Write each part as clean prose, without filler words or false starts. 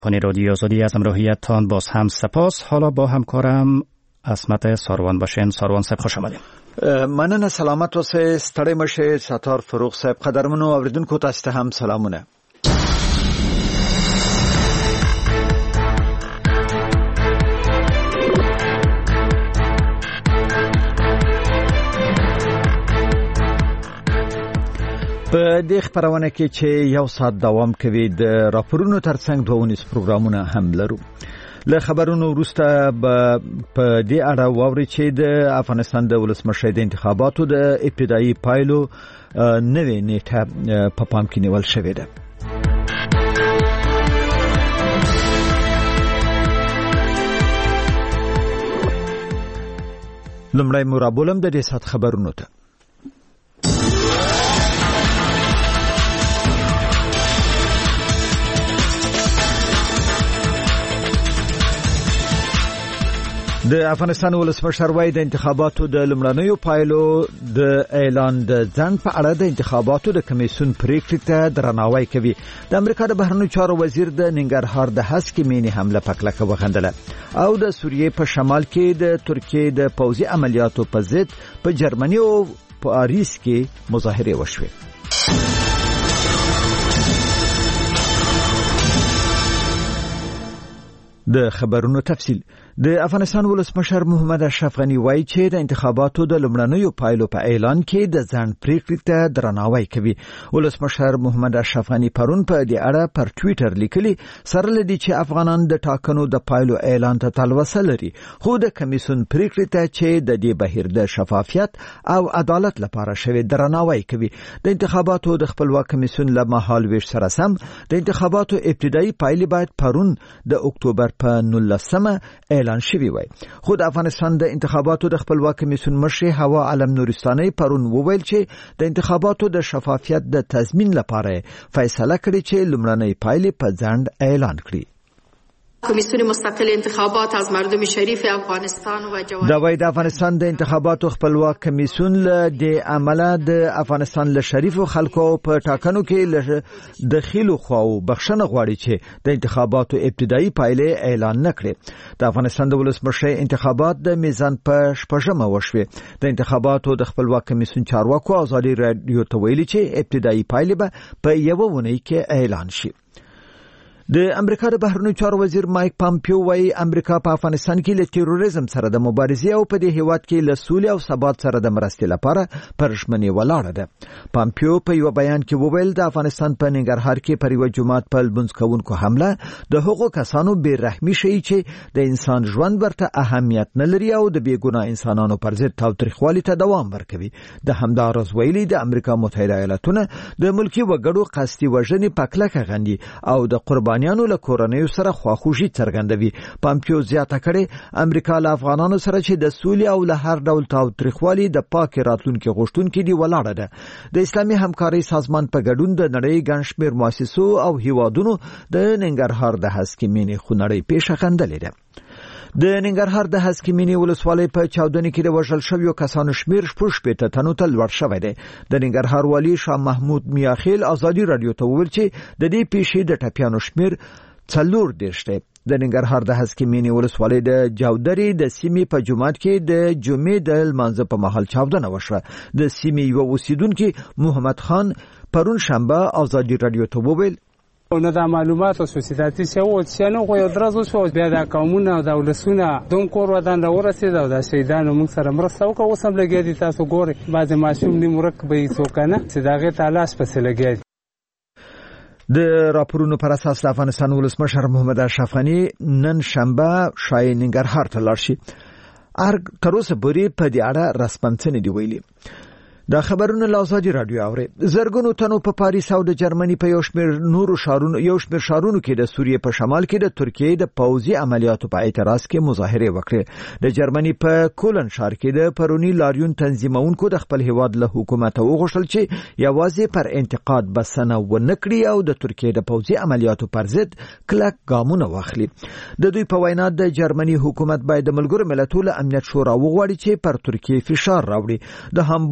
پانی رادیو آزادی از همراهیتتان باز هم سپاس. حالا با همکارم عصمت ساروان باشین. ساروان صاحب خوش آمدید. مننه، سلامت اوسئ، ستړي مشه. ستار فروغ صاحب قدرمنو اوریدونکو تاسو ته هم سلامونه. په دې خبرونه کې چې یو ساعت دوام کوي د راپورونو ترڅنګ دوونیز پروګرامونه هم لرو. له خبرونو وروسته په دې اړه واوري چې د افغانستان د ولسمشر د انتخاباتو د ابتدایي پایلو نوې نیټه په پام کې نیول شوې ده. لمړی مرابولم د دې سات خبرونو ته. د افغانستان ولسمشر وايي د انتخاباتو د لمړنیو پایلو د اعلان د ځنډ په اړه د انتخاباتو د کمیسیون پریکړې ته درناوی کوي. د امریکا د بهرنیو چارو وزیر د ننګرهار د هسکې مینې حمله په کلکه وغندله او د سوریې په شمال کې د ترکیې د پوځي عملیاتو په ضد په جرمني او پاریس کې مظاهرې وشوې. د خبرونو تفصیل. د افغانستان ولسمشر محمد اشرف غنی وایي چې د انتخاباتو د لمړنیو پایلو په اعلان کې د ځنډ پریکړې ته درناوی کوي. ولسمشر محمد اشرف غنی پرون په دې اړه پر ټوئیټر لیکلي سره لدی چې افغانان د ټاکنو د پایلو اعلان ته تلوسه لري، خو د کمیسیون پریکړې ته چې د دې بهیر د شفافیت او عدالت لپاره شوی درناوی کوي. د انتخاباتو د خپلواک کمیسیون له مهالویش سره سم د انتخاباتو ابتدایي پایلې باید پرون د اکتوبر په 19 اعلان شوی وای. خو د افغانستان د انتخاباتو د خپلواک کمیسیون مشر هوا علم نورستاني پرون وویل چې د انتخاباتو د شفافیت د تضمین لپاره فیصله کړې چې لمړنۍ پایلې په ځنډ اعلان کړي. کمیسیون مستقل انتخابات از مردم شریف افغانستان و جوان دا وای د افغانستان د انتخاباتو خپلواک کمیسیون له د عمله د افغانستان له شریفو خلکو په ټاکنو کې له دخیلو خواو بخښنه غواړي چې د انتخاباتو ابتدایي پایلې اعلان نکړي. د افغانستان د ولسمشر انتخابات د میزان په شپږمه وشوي. د انتخاباتو د خپلواک کمیسیون چارواکو ازادي رادیو ته ویلي چې ابتدایي پایلې به په یوه ونې کې اعلان شي. د امریکا د بهرنیو چارو وزیر مایک پامپیو وايي امریکا په افغانستان کې له تروریزم سره د مبارزې او په دې هیواد کې له سولې او ثبات سره د مرستې لپاره پرشمنې ولاړه ده. پامپیو په یو بیان کې وویل د افغانستان په ننګرهار کې پر یو جماعت په لمونځ کوونکو حمله د هغو کسانو بې رحمي شي چې د انسان ژوند ورته اهمیت نه لري او د بېګناه انسانانو پر ضد تاوتریخوالي ته دوام ورکوي. د همدارس ویلي د امریکا متحده ایالاتونه د ملکی وګړو قصدي وژنې په کلکه غندي او د قربانیانو له کورنیو سره خواخوږي څرګندوي. پامپیو زیاته کړي امریکا له افغانانو سره چې د سولې او له هر ډول تاوتریخوالي د پاک راتلونکي غوښتونکي دی ولاړه ده. د اسلامي همکارۍ سازمان په ګډون د نړۍ ګڼ شمېر مؤسسو او هیوادونو د ننګرهار د هسکې مینې خونړۍ پیښه غندلې ده. د ننګرهار د هسکې مینې ولسوالۍ په چاودنې کې د وژل شویو کسانو شمیر 60 تنو ته لوړ شوی دی. د ننګرهار والي شاه محمود میاخیل ازادي رادیو ته وویل چې د دې پیښې د ټپیانو شمیر 40 دی. د ننګرهار د هسکې مینې ولسوالۍ د جاودري د سیمې په جومات کې د جمعې د لمانځه په مهال چاودنه وشوه. د سیمې یو اوسیدونکي محمد خان پرون شنبه ازادي رادیو ته وویل نه دا معلومات او سوسیتاتي شو چې نو خو درځو شو بیا د قومونو او دولتونو دوم کور ودان راورسید او د شهیدانو موږ سره مرسته وکړه. اوس هم لګیا دي، تاسو ګورئ بعض ماشوم دي مرکبې څوکنه چې داغه تلاش پسې لګیا دي. د راپورونو پر اساس د افغانستان ولسمشر محمد اشرف غنی نن شنبه شای ننګرهار ته لاړ شي. تر اوسه پورې په دې اړه رسماً څه نه دی ویلي. دا خبرونه له ازادي رادیو اوري. زرګونو تنو په پاریس او د جرمني په یو شمېر شارونو کې د سوریې په شمال کې د ترکیې د پوځي عملیاتو په اعتراض کې مظاهرې وکړې. د جرمني په کولن ښار کې د پرونی لاریون تنظیمونکو د خپل هیواد له حکومت وغوښتل چې یوازې پر انتقاد بسنه ونکړي او د ترکیې د پوځي عملیاتو پر ضد کلک ګامونه واخلي. د دوی په وینا د جرمني حکومت باید د ملګرو ملتونو امنیت شورا وغواړي چې پر ترکیې فشار راوړي. د هامبورګ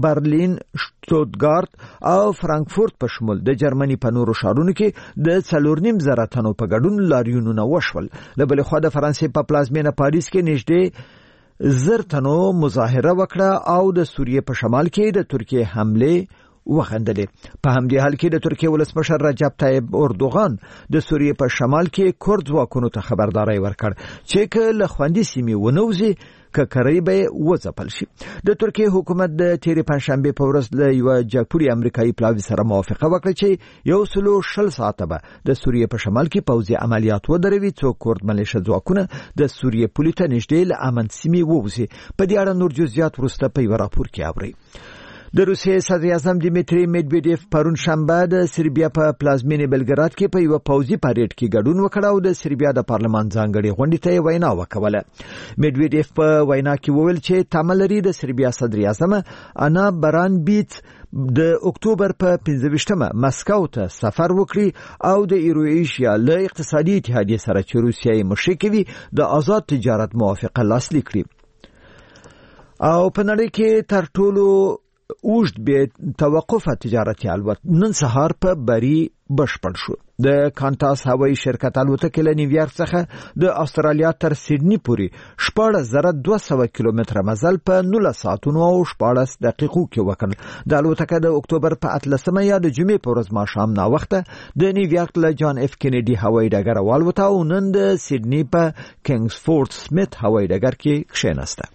برلین، شتوتګارت او فرانکفورت په شمول د جرمني په نورو ښارونو کې د 4.5 تنو په ګډون لاریونونه وشول. له بلې خوا د فرانسې په پلازمینه پاریس کې نږدې 1000 تنو مظاهره وکړه او د سوریې په شمال کې د ترکیې حمله وغندلې. په همدې حال کې د ترکیې ولسمشر رجب طیب اردوغان د سوریې په شمال کې کورد ځواکونو ته خبرداري ورکړ چې که له خوندي سیمې ونوځي ککرۍ به وځپل شي. د ترکیې حکومت د تیرې پنځشنبه په ورځ له یو جګپوري امریکایي پلاوي سره موافقه وکړه چې 120 ساعته به د سوریې په شمال کې پوځي عملیات ودروي څو کورد ملیشه ځواکونه د سوریې پولې ته نږدې له امن سیمې ووځي. په دې اړه نور جزئیات وروسته په یو راپور کې اورئ. د روسیې صدر اعظم دیمیتری میدویدیف پرون شنبه د سربیا په پلازمینه بلګراد کې په یو پوځي پاریډ کې ګډون وکړ او د سربیا د پارلمان ځانګړي غونډې ته وینا وکوله. میدویدیف په وینا کې وویل چې تمه لري د سربیا صدر اعظم انا برانبیت د اکتوبر په 15مه مسکو ته سفر وکړي او د ایرویشیا له اقتصادي اتحادیې سره چې روسیه یې مشري کوي د آزاد تجارت موافقه لاسلیک کړي. او په نړۍ کې تر ټولو اوږد به توقفه تجارتي الوت نن سهار په بری بشپړ شو. د کانټاس هوایي شرکت الوتکه له نیویارک څخه د استرالیا تر سیدنی پورې 14200 کیلومتره مزل په 19 ساعتونو او 14 دقیقو کې وکړ. د الوتکه د اکتوبر په 18مه یا د جمعې په ورځ ماښام نا وخته د نیویارک له جان اف کینیډي هوایي ډګر والوته او نن د سیدنی په کینګزفورد سمیت هوایي ډګر کې کښېناسته.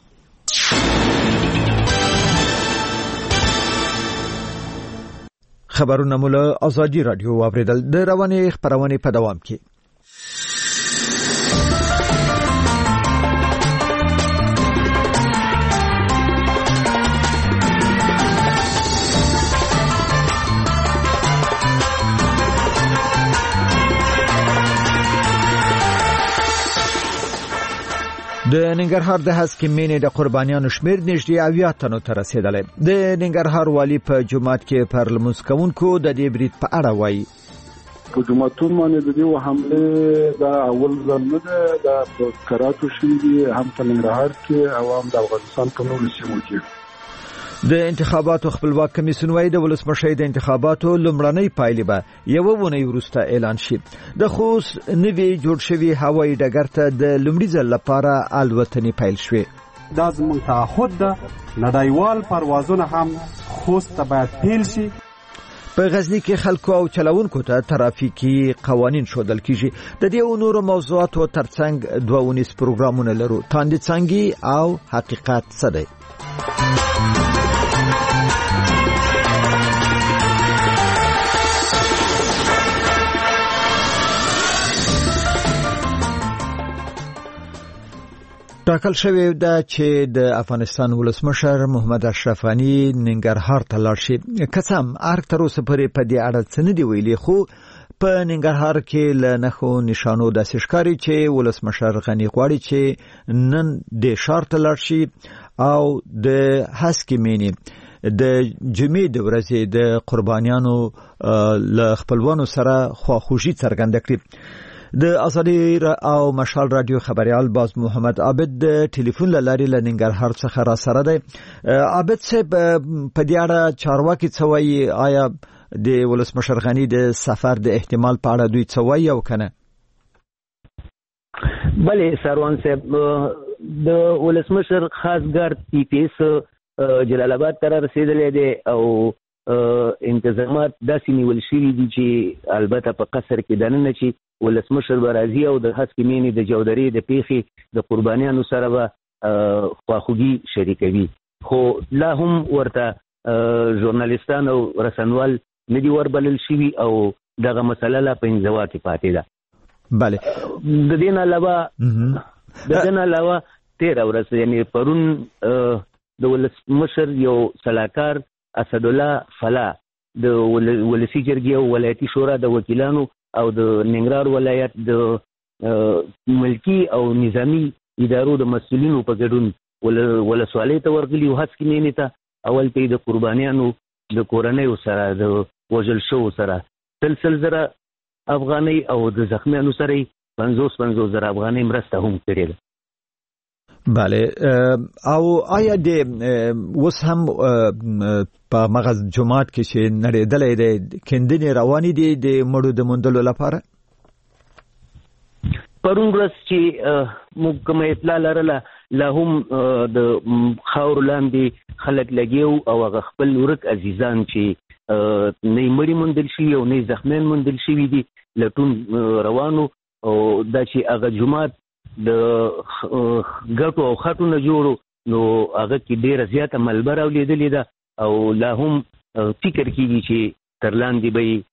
خبرونه مولا آزادی رادیو واوریدل. د روانې خبرونه په دوام کې. د ننګرهار د هسکې مینې د قربانیانو شمیر نږدې 80 تنو ته رسیدلی. د ننګرهار والی په جمعات کې پر لمونځ کوونکو د دې برید په اړه وایي. په جمعتون باندې د دې حمله دا اول ځل نه ده، دا په کراتو شوي هم په ننګرهار کې او هم د افغانستان په نورو سیمو کې. د انتخاباتو خپلواک کمیسیون وايي د ولسمشر د انتخاباتو لومړنۍ پایلې به یو ونی وروسته اعلان شي. د خوست نوي جوړ شوی هوایي ډګر ته د لومړي ځل لپاره الوتنې پیل شوې. دا زموږ تعهد ده، نړیوال پروازونه هم خوست ته باید پیل شي. په غزنی کې خلکو او چلوونکو ته ترافیکي قوانین ښودل کیږي. د دې نورو موضوعاتو ترڅنګ دوه ونیس پروګرامونه لرو. تاندې څنګه او حقیقت څه دی؟ ټاکل شوی دا چې د افغانستان ولسمشر محمد اشرف غنی ننګرهار ته لاړ شي. قسم ارګ تر اوسه پورې په دې اړه څه نه دی ویلي، خو په ننګرهار کې له نښو نشانو داسې ښکاري چې ولسمشر غنی غواړي چې نن د ښار ته لاړ شي او د هسکې مینې د جمعې د ورځې د قربانیانو له خپلوانو سره خواخوږي څرګنده کړي. د ازادي او مشال رادیو خبريال باز محمد عابد د ټلیفون لاري له ننګرهار څخه را سره دی. عابد صاحب په دې اړه چارواکي څه وایي؟ آیا د ولسمشر غنی د سفر د احتمال په اړه دوی څه وایي او کنه؟ بلې سروان صاحب د ولسمشر خاص ګارد پی پی اس جلال آباد ته رسیدلی دی او انتظامات داسې نیول شوي دي چې البته په قصر کې دننه چې ولسمشر به راځي او د هسکې مینې د جودرې د پیښې د قربانیانو سره به خواخوږي شریکوي. خو لا هم ورته ژورنالیستان او رسنوال نه دي وربلل شوي او دغه مسله لا په انزوا کې پاتې ده. بله د دې نه علاوه تیره ورځ یعنی پرون د ولسمشر یو سلاکار اسدالله فلا د ولسی جرګې او ولایتي شورا د وکیلانو او د ننګرهار ولایت د ملکی او نظامی ادارو د مسؤلینو په ګډون ولسوالۍ ته ورغلي او هسکې مینې ته اول کې د قربانیانو د کورنیو سره د وژل شوو سره 300,000 افغانۍ او د زخمیانو سره 50,000 افغانۍ مرسته هم کړې ده. بله او آیا د وس هم په مغز جماعت کې چې نړیدلې د کندنې رواني دي د مړو د موندلو لپاره پرون ورځ چې موږ کوم اطلاع لرله لا هم د خاور لاندې خلک لګیو او هغه خپل ورک عزیزان چې نه مړي موندل شي او نه زخمیان موندل شي دي لټون روانو او دا چې هغه جماعت د ګټو او خټو نه جوړو نو هغه کې ډیره زیاته ملبه راولیدلې ده او لا هم فکر کیږي چې تر لاندې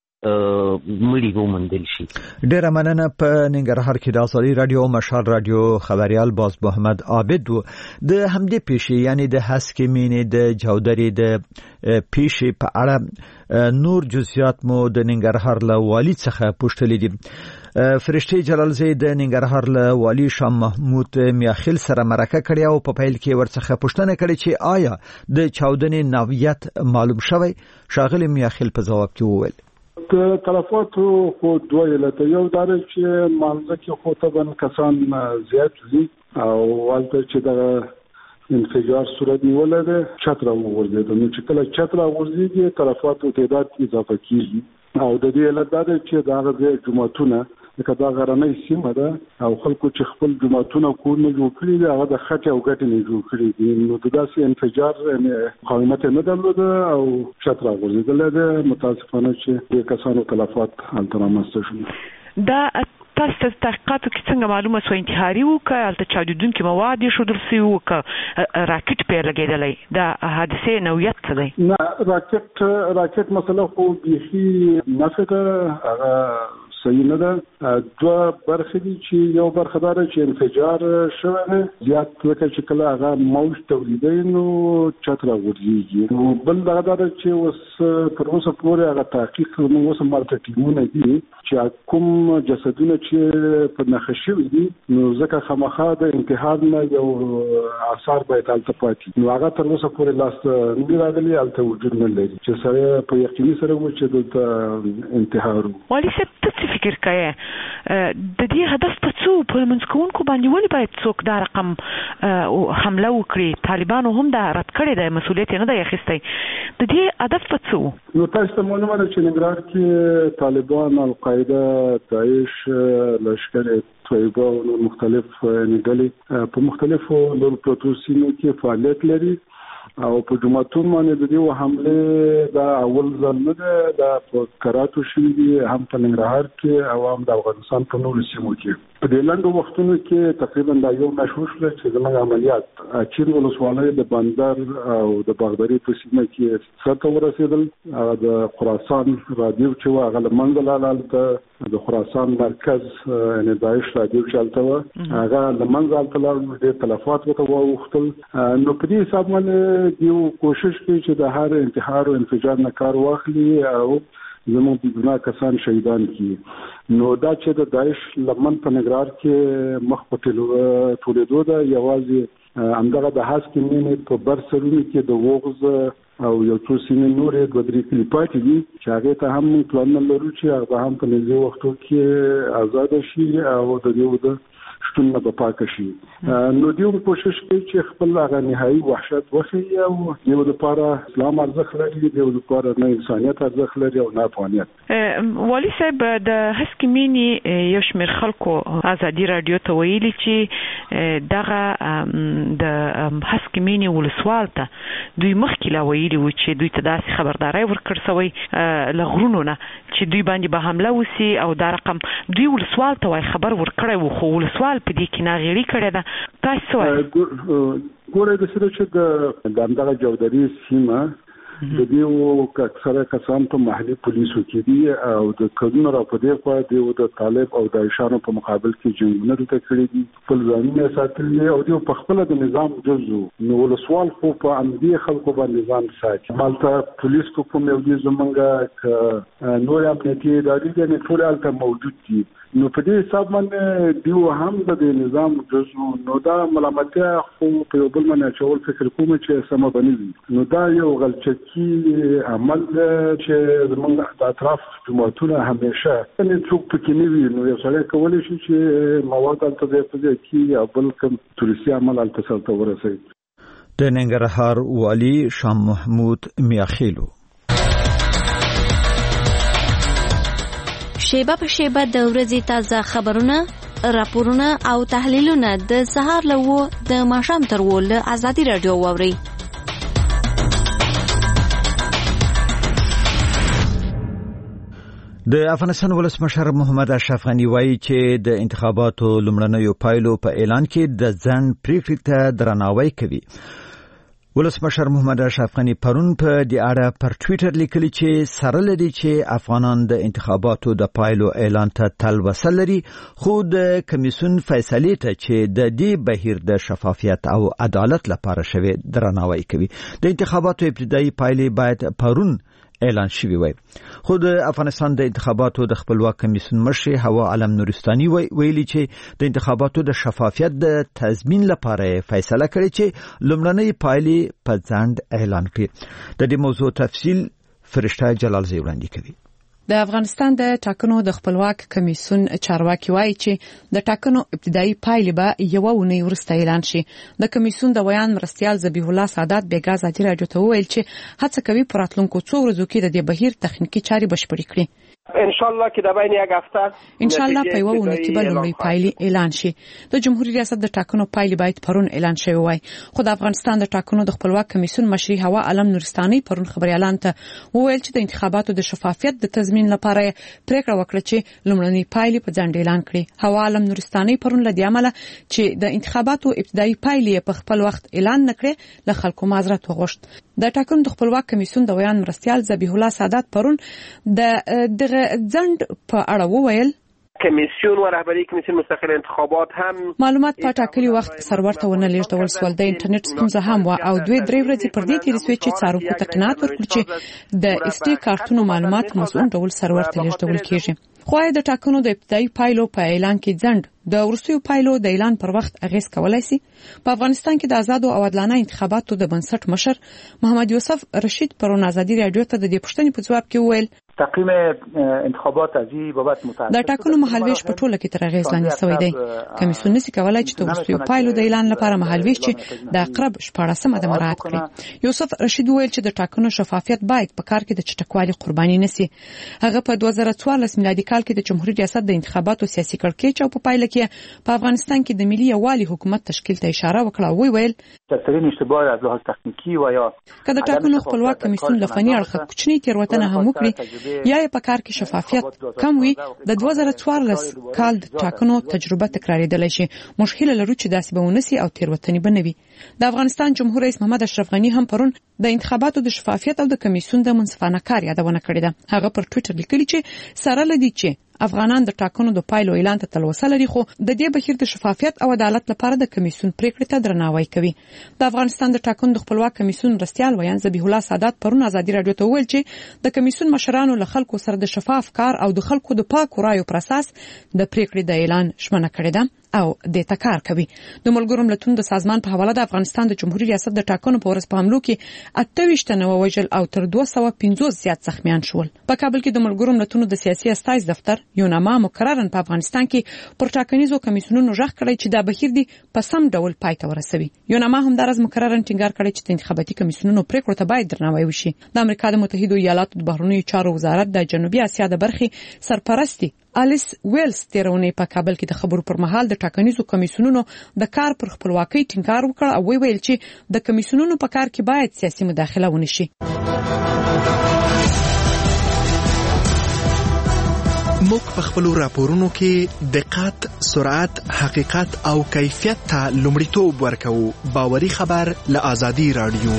به مړي وموندل شي. ډیره مننه. په ننګرهار کې د آزادي رادیو مشال رادیو خبريال باز محمد عابد و د همدې پیښې یعنی د هسکې مینې د جودري د پیښې په اړه نور جزئیات مو د ننګرهار له والي څخه پوښتلې دي. فرشتي جلالزی د ننګرهار له والی شاه محمود میاخیل سره مرکه کړې او په پیل کې ورڅخه پوښتنه کړې چې آیا د چاودنې نوعیت معلوم شوی؟ شاغلی میاخیل په جواب کې وویل د تلفاتو خو دوه علته یو دا چې مانځ کې خو طبعا کسان زیات دي او ولته چې د انفجار صورت نیولې ده چتر وګرځي نو چې کله چتر وګرځي تلفاتو تعداد اضافه کیږي او د دې علت دا چې دا د جمعتونه لکه دا غرنۍ سیمه ده او خلکو چې خپل جمعتونه کورونه جوړ کړي دي هغه د خټې او ګټې نه جوړ کړي دي نو داسې انفجار مقاومت نه درلوده او چتر وګرځیدل ده متاسفانه چې کسانو تلفات رامنځته شول. دا تاسو تحقیقاتو کې څنګه معلومه شو انتحاري وکړه البته چاودونکو مواد یې شودل سی وکړه راکټ په لګیدلې دا حادثه نوعیت څه دی؟ نه راکټ مسله خو بيخي نفته هغه صحیح نه ده. دوه برخې دي چې یو برخه دا چې انفجار شوی زیات لکه چې کله هغه موج تولیدي نو چتر ورځي نو بل دا چې اوس تر اوسه پورې هغه تحقیق نو اوس مالته ټیمونه دي چې کوم جسدونه چې په نخښو دي نو ځکه خامخا د انتحار نه یو آثار به تلته پاتې نو هغه تر اوسه پورې لاس نه راغلي الته وجود نه لري چې سره په یقیني سره و چې د انتحار ولی څه فکر کوي د دې هدف په څو په منځکونکو باندې ولې باید څوک دا رقم حمله وکړي؟ طالبانو هم دا رد کړی دی مسؤلیت نه دی اخیستی د دې هدف په څو؟ نو تاسو ته معلومه ده چې ننګرهار کې طالبان القاعده داعش لشکر طیبه او مختلف ډلې په مختلفو لور پروتو سیمو کې فعالیت لري او په جمعتون باندې د دې حمله دا اول ځل نه ده دا په کراتو شوی دي هم په ننګرهار کې او هم د افغانستان په نورو سیمو کې په دې لنډو وختونو کې تقریبا دا یو مشهور شو چې زموږ عملیات اچین ولسوالۍ د بندر او د باغداري په سیمه کې څرته ورسېدل د خراسان رادیو چې هغه لمنځه لاله د خراسان مرکز یعنی داعش رادیو چلته هغه لمنځه لاله د تلفات وته وختل نو په دې حساب باندې یو کوشش کوي چې د هر انتحار او انفجار نه کار واخلي او زموږ د ګناه کسان شهیدان کی نو دا چې د داعش لمن په نګرار کې مخ په ټولېدو ده یوازې همدغه د هسکې مینې په بر سرونو کې د وغز او یو څو سیمې نورې دوه درې کلي پاتې دي چې هغې ته هم موږ پلانونه لرو چې هغه هم په نږدې وختو کې ازاده شي او د دې د شتون نه پاکه شي نو دیو کوشش کوي چې خپل هغه نهایي وحشت وخی او دیو د لپاره اسلام ارزښت لري دیو د لپاره نه انسانيت ارزښت لري او نه افغانیت. والي صاحب د هسکې مینې یو شمېر خلکو آزادي رادیو ته ویلي چې دغه د هسکې مینې ولسوال ته دوی مخکې لا ویلي و چې دوی ته داسې خبرداری ورکړل سوی له غرونو نه چې دوی باندې به حمله وسي او دا رقم دوی ولسوال ته وای خبر ورکړی و خو ولسوال په دې کې ناغېړي کړې ده تاسو وایي ګوره د سره چې د همدغه جودري سیمه د دې اکثره کسان په محلي پولیسو کې دي او د قانون را په دې خوا د طالب او د عشانو په مقابل کې جنګونه د کړې دي خپل ځانونه ساتلي او د خپل د نظام جزو نو ولسوال خو په امنیتي خلکو باندې نظام ساتي مالته پولیس کو کوم یو دي زمونږه نور امنیتي ادارې دي ټول الته موجود دي نو په دې حساب باندې دیو هم د نظام جزء نو دا ملامتیا خو په یو بل باندې چول فکر کوم چې سم باندې نو دا یو غلطی عمل چې زموږ د اطراف جماعتونه همیشه نه څوک پکې نه وي نو یو سړی کولی شي چې مواد الته دې کې او بل کوم تورسي عمل الته سره ورسوي. د ننګرهار والي شاه محمود میاخیلو شیبه په شیبه د ورځې تازه خبرونه، راپورونه او تحلیلونه د سهار له د ماښام تر له ازادي رادیو واوري. د افغانستان ولسمشر محمد اشرف غنی وایي چې د انتخاباتو لومړنیو پایلو په اعلان کې د ځنډ پریکړې ته درناوی کوي. ولسمشر محمد اشرف غنی پرون په دې اړه پر ټوئیټر لیکلي چې سره لري چې افغانان د انتخاباتو د پایلو اعلان ته تلوسه لري، خو د کمیسیون فیصلې ته چې د دې بهیر د شفافیت او عدالت لپاره شوی درناوی کوي. د انتخاباتو ابتدایي پایلې باید پرون اعلان شوی وي. خو د افغانستان د انتخاباتو د خپلواک کمیسیون مشر حوا علم نورستاني ویلي چې د انتخاباتو د شفافیت د تضمین لپاره فیصله کړې چې لومړنۍ پایلې په ځنډ اعلان کړي. د دې موضوع تفصیل فرشته جلال زی وړاندې کوي. د افغانستان د ټاکنو د خپلواک کمیسیون چارواکي وایي چې د ټاکنو ابتدایي پایلې به یو ونی ورسته اعلان شي. د کمیسیون د ویان مرستیال ذبیح الله سادات بیګا ازادي راډیو ته وویل چې هڅه کوي په راتلونکو څو ورځو کې د دې بهیر تخنیکی چارې بشپړې کړي. ان شاء الله کې د بین یک هفته ان شاء الله په یو ونه کې به لومړی پایلې اعلان شي. د جمهوریت ریاست د ټاکنو پایلې باید پرون اعلان شوی وای، خو د افغانستان د ټاکنو د خپلواک کمیسیون مشر حوا علم نورستاني پرون خبريالان ته وویل چې د انتخاباتو د شفافیت د تضمین لپاره پریکړه وکړه چې لومړنۍ پایلې په ځنډ اعلان کړي. حوا علم نورستاني پرون لدی عمله چې د انتخاباتو ابتدایي پایلې په خپل وخت اعلان نکړي له خلکو معذرت وغوښت. د ټاکنو د خپلواک کمیسیون د ویان مرستیال ذبیح الله سادات پرون د ځنډ په اړه وویل کمیسیون و رهبری کمیسیون مستقل انتخابات هم معلومات په ټاکلي وخت سرور ته ونه لیږدول شول. د انټرنیټ ستونزه هم و او 2-3 ورځې پر دې تیر شوې چې څارونکو ته قناعت ورکړي چې د اسټي کارتونو معلومات په مسؤل ډول سرور ته لیږدول کیږي. خو د ټاکنو د ابتدایي پایلو په اعلان کې ځنډ د وروستیو پایلو د اعلان پر وخت اغیز کولای شي. په افغانستان کې د آزاد او عادلانه انتخاباتو د بنسټ مشر محمد یوسف رشید پرون ازادي رادیو ته د دې پوښتنې په جواب کې وویل تقویم انتخابات از این بابت متأثر د ټاکنو مهالویش په ټوله کې تر اغیز لاندې شوی دی. کمیسیون نشي کولای چې د وروستیو پایلو د اعلان لپاره مهالویش چې د اقرب 14مه د مراعات کړي. یوسف رشید وویل چې د ټاکنو شفافیت باید په کار کې د چټکوالي قرباني نشي. هغه په 2014 میلادي کال کې د جمهوریت ریاست د انتخاباتو سیاسي کړکېچ او په پایله کې په افغانستان کې د ملي یووالي حکومت تشکیل ته اشاره وکړه او ویل ترتیب اشتباه از لحاظ تکنیکی و یا کله ټاکنو خپلواک کمیسیون د فني اړخ کوچنی تیروتنه هم وکړي یا په کار کې شفافیت کم وي د 2014 کال د ټاکنو تجربه تکراریدل شي. مشکل لرو چې داسې به ونسي او تیروتنې بنوي. د افغانستان جمهور رئیس محمد اشرف غنی هم پرون د انتخاباتو د شفافیت او د کمیسیون د منصفانه کار یادونه کړې ده. هغه پر ټوئیټر لیکلي چې سره لدی چې افغانان د ټاکنو د پایلو اعلان ته تلوسه لري، خو د دې بهیر د شفافیت او عدالت لپاره د کمیسیون پریکړې ته درناوی کوي. د افغانستان د ټاکنو د خپلواک کمیسیون مرستیال ویان ذبیح الله سادات پرون ازادي رادیو ته وویل چې د کمیسیون مشرانو له خلکو سره د شفاف کار او د خلکو د پاک رایو پر اساس د پریکړې د اعلان ژمنه کړې ده او د تکار کوي. د ملګرو ملتونو د سازمان په حواله د افغانستان د جمهوریت ریاست د ټاکنو په ورځ په حملو کې 28 تنه ووژل او تر 250 زیات زخمیان شول. په کابل کې د ملګرو ملتونو د سیاسي استایز دفتر یو نامه مقررن په افغانستان کې پر ټاکنیزو کمیسیونونو ژغ کړی چې دا بهیر دی په سم ډول پای ته ورسوي. یو نامه هم درز مقررن ټینګار کړی چې د انتخاباتي کمیسیونونو پریکړو ته باید درناوی وشي. د امریکا د متحده ایالاتو د بهرنیو چارو وزارت د جنوبي اسیا د برخې سرپرستی الیس ویلز تیرونی په کابل کې د خبرو پر مهال د ټاکنیزو کمیسیونونو د کار پر خپلواکۍ ټینګار وکړ او ویل چې د کمیسیونونو په کار کې باید سیاسي مداخله ونه شي. موږ په خپل راپورونو کې دقت، سرعت، حقیقت او کیفیت ته لومړیتوب ورکوو. باوري خبر له ازادي رادیو.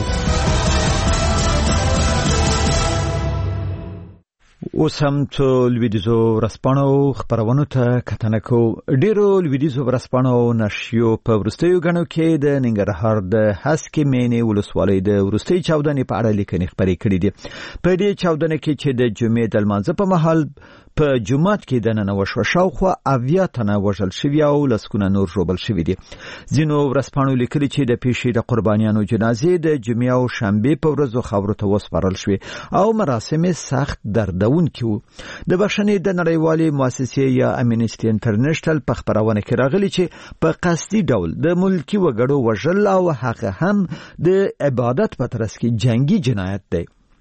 اوس هم څو لویدیزو ورځپاڼو خبرونو ته کتنه کوو. ډیرو لویدیزو ورځپاڼو نشریو په وروستیو غنو کې د ننګرهار د هسکې مینې ولسوالۍ د وروستۍ چاودنې په اړه لیکنې خپرې کړې دي. په دې چاودنه کې چې د جمعې د لمانځه په مهال په جمعات کې دننه وشو. شاوخوا 80 تنه وژل شوي او لسکونه نور ژوبل شوي دي. ځینو ورځپاڼو لیکلي چې د پیښې د قربانیانو جنازې د جمعې او شنبې په ورځو خاورو ته وسپارل شوې او مراسم سخت دردونکي وو. د بخښنې د نړیوالې مؤسسې یا امنیسټي انټرنیشنل په خبرونه کې راغلي چې په قصدي ډول د ملکی وګړو وژل او هغه هم د عبادت په ترڅ کې جنگي جنایت دی.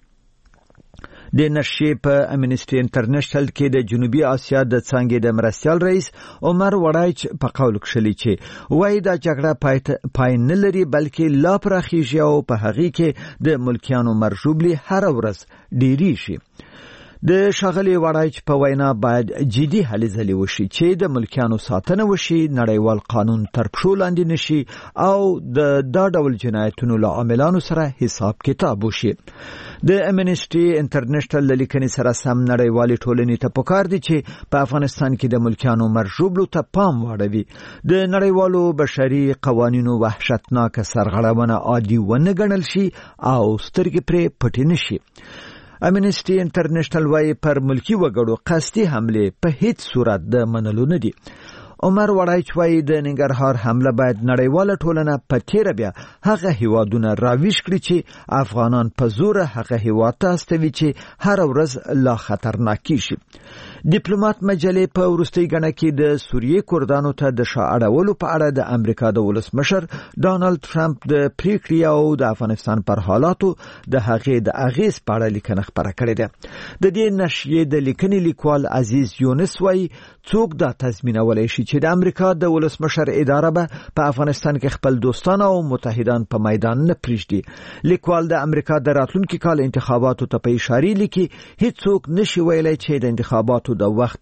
د نشې په امنیسټي انټرنیشنل کې د جنوبي اسیا د څنګه د مرستيال رئیس عمر وړایچ په قول کښلي چې وای دا جګړه پای نه لري بلکې لا پراخیږي او په هغه کې د ملکیانو مرجوبلي هر ورځ ډیری شي. د شاغلي وړایچ په وینا باید جدي هلې ځلې وشي چې د ملکیانو ساتنه وشي، نړیوال قانون تر پښو لاندې نشي او د دا ډول جنایتونو له عاملانو سره حساب کتاب وشي. د امنیسټي انټرنیشنل لیکنې سره سم نړیوالې ټولنې ته پکار دي چې په افغانستان کې د ملکیانو مرجوبلو ته پام واړوي. د نړیوالو بشري قوانینو وحشتناک سرغړونه عادي ونه ګڼل شي او سترګې پرې پټې نشي. امنیسټي انټرنیشنل وايي پر ملکی وګړو قصدي حمله په هیڅ صورت د منلو نه دي. عمر وړایچ وايي د ننګرهار حمله باید نړیواله ټولنه په تیر بیا هغه هیوادونه راویش کړي چې افغانان په زور هغه هیواد ته استوي چې هر ورځ لا خطرناک شي. ډیپلوماټ مجلې په ورستۍ غنه کې د سوریې کردانو ته د شاړولو په اړه د امریکا د ولسمشر ډانلډ ټرمپ د پریکړې او د افغانستان پر حالاتو د هغې د اغیز په اړه لیکنه خبره کړې ده. د دې نشریې د لیکنې لیکوال عزیز یونس وايي څوک دا تضمینولای شي چې د امریکا د ولسمشر اداره به په افغانستان کې خپل دوستان او متحدان په میدان نه پریږدي. لیکوال د امریکا د راتلونکي کال انتخاباتو ته په اشاره لیکي هیڅوک نشي ویلای چې د انتخاباتو د وخت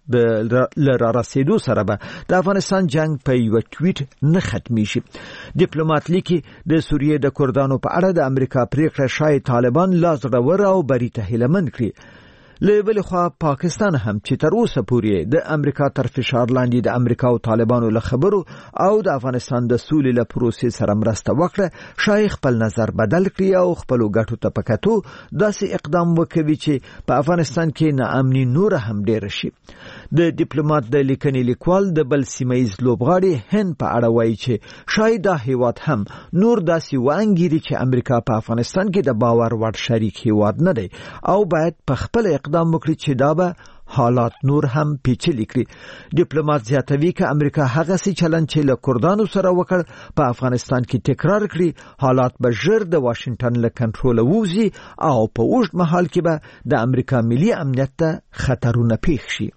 د رسیدو سره به د افغانستان جنگ په یو ټویټ نه ختمي شي. ډیپلوماټ لیکي د سوریې د کردانو په اړه د امریکا پریکړه شاید طالبان لا زړور او بری ته هیلمن کړي. له بل خوا پاکستان هم چې تر اوسه پورې د امریکا تر فشار لاندې د امریکا او طالبانو له خبرو او د افغانستان د سولې له پروسې سره مرسته وکړه شاید خپل نظر بدل کړي او خپل ګټو ته پکاتو داسې اقدام وکوي چې په افغانستان کې ناامني نور هم ډیر شي. د ډیپلوماټ د لیکنې لیکوال د بل سیمایز لوبغاړي هند په اړه وایي چې شاید دا هیواد هم نور داسې وانګيري چې امریکا په افغانستان کې د باور وړ شریک هیواد نه دی او باید په خپل اقدام وکړي چې دا به حالات نور هم پیچلي کړي. ډیپلوماټ زیاتوي چې امریکا هغه سي چلند چې له کردانو سره وکړ په افغانستان کې تکرار کړي حالات به ژر د واشنگټن له کنټرول ووزي او په اوږد مهال کې به د امریکا ملي امنیت ته خطرونه پیښ شي.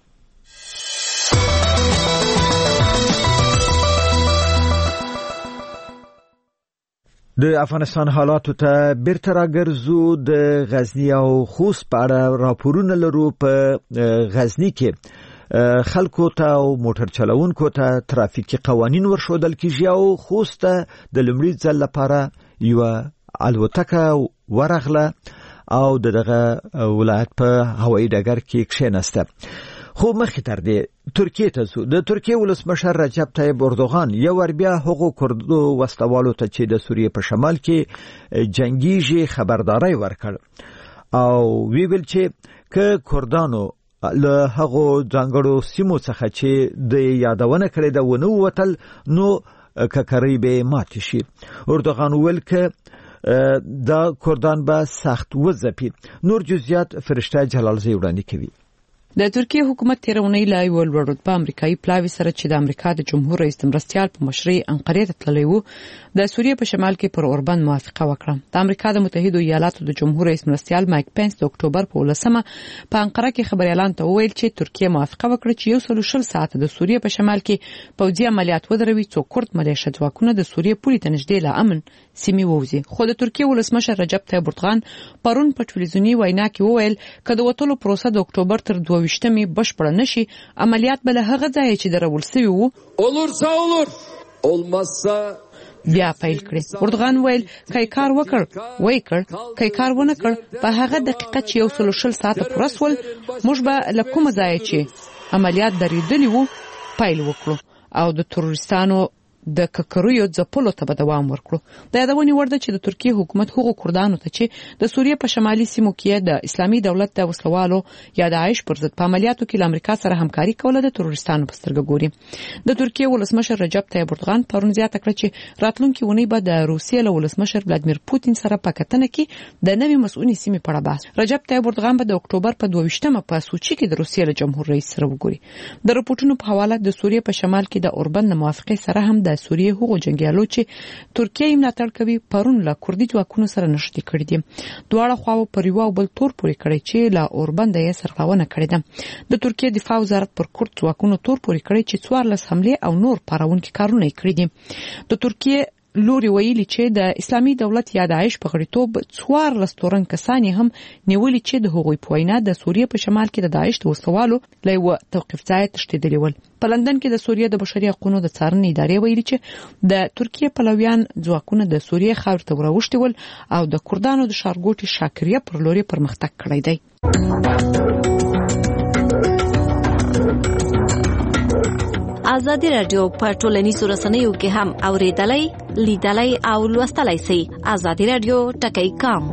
د افغانستان حالاتو ته بیرته راګرځو. د غزنی او خوست په اړه راپورونه لرو. په غزنی کې خلکو ته او موټر چلوونکو ته ترافیکي قوانين ورښودل کیږي او خوست ته د لومړي ځل لپاره یو الوتکه ورغله او دغه ولایت په هوایي ډګر کې کښیناسته. خو مخکې تر دې ترکیه ته زو. د ترکیه ولسمشر رجب طیب اردوغان یو ور بیا هغو کردو وسوالو ته چې د سوریې په شمال کې جنگیږي خبرداري ورکړ او ویل چې ک کردانو له هغو ځانګړو سیمو څخه چې د یادونه کړې د ونه وتل نو ککرې به مات شي. اردوغان ویل ک دا کردان به سخت وځپي. نور جزئیات فرشته جلالزی وړاندې کوي. د ترکیه حکومت تیرونی لای ولورد په امریکایي پلاوی سره چې د امریکا د جمهور رئیس مرستيال په مشرۍ انقره ته تللی وو د سوریې په شمال کې پر اوربند موافقه وکړه. د امریکا د متحده ایالاتو د جمهور رئیس مرستيال مایک پنس د اکتوبر په 10مه په انقره کې خبري اعلان ته وویل چې ترکیه موافقه وکړه چې 120 ساعت د سوریې په شمال کې پوځي عملیات ودروي څو کورد ملیشه ځواکونه د سوریې پولې ته نږدې له امن سیمې ووزي. خو د ترکیه ولسمشر رجب طیب اردوغان پرون په ټلویزیونی وینا کې وویل چې د وټولو پروسه د اکتوبر تر 22مې بشپړ نشي عملیات بل هغه ځای چې درول سوي وو olursa olur olmazsa بیا پیل کړي. اردوغان ویل کای کار وکړ کای کار ونه کړ په هغه دقیقه چې 120 ساعت پوره سول موږ به لکوم ځای چې عملیات درېدلی وو پیل وکړو او د تروریستانو د ککرویو ځپلو ته دوام ورکړو. د یادونې وړ ده چې د ترکیه حکومت هغو کردانو ته چې د سوریه په شمالي سیمو کې د اسلامي دولت د وسلوالو یا د داعش پر ضد په عملیاتو کې له امریکا سره همکاري کوله د تروریستانو په سترګه ګوري. د ترکیه ولسمشر رجب طیب اردوغان پرون زیاته کړه چې راتلونکي اونۍ به د روسیې له ولسمشر ولادیمیر پوتین سره په کتنه کې د نوې مسؤلې سیمې په اړه بحث. رجب طیب اردوغان به د اکتوبر په 22مه په سوچي کې د روسیې له جمهور رئیس سره وګوري. د رپورټونو په حواله د سوریې په شمال کې د اوربند موافقې سره هم د سوریې هغو جنگیالو چې ترکیه یې ملاتړ کوي پرون له کردي ځواکونو سره نښتې کړي دي. دواړه خواو پر یو بل تور پورې کړي چې له اوربند یې سرغړونه کړې ده. د ترکیه دفاع وزارت پر کرد ځواکونو تور پورې کړي چې 14 حمله او نور پاروونکي کارونه کړي دي. د ترکیه لوري ویلي چې د اسلامي دولت یا داعش په غړیتوب 14 تورن کسان هم نیولي چې د هغوی په وینا د سوریې په شمال کې د داعش د وسوالو له یو توقيف ځای تښتېدلي ول. په لندن کې د سوریې د بشري حقوقو د څارنې ادارې ویلي چې د ترکیه پلویان ځواکونه د سوریې خاور ته وروښتي ول او د کردانو د ښارګوټي شاکریه پر لوري پرمختګ کړی دی. ازادي رادیو په ټولنیزو رسنیو کې هم اوریدلای، لیدلای او لوستلای شئ. ازادي رادیو ټکی کام.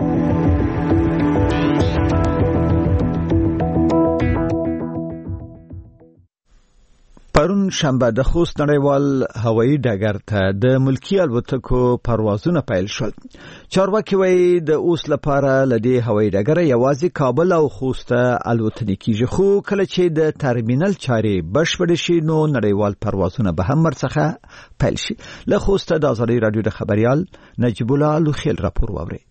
پرون شنبه د خوست نړیوال هوایي ډګر ته د ملکی الوتکو پروازونه پیل شول. چارواکي وایي د اوس لپاره لدی هوایي ډګر یوازې کابل او خوست الوتنې کیږي، خو کله چې د ترمینل چارې بشپړ شي نو نړیوال پروازونه به هم ورڅخه پیل شي. له خوست د ازادي رادیو د خبريال نجیب الله لوخیل راپور ووري.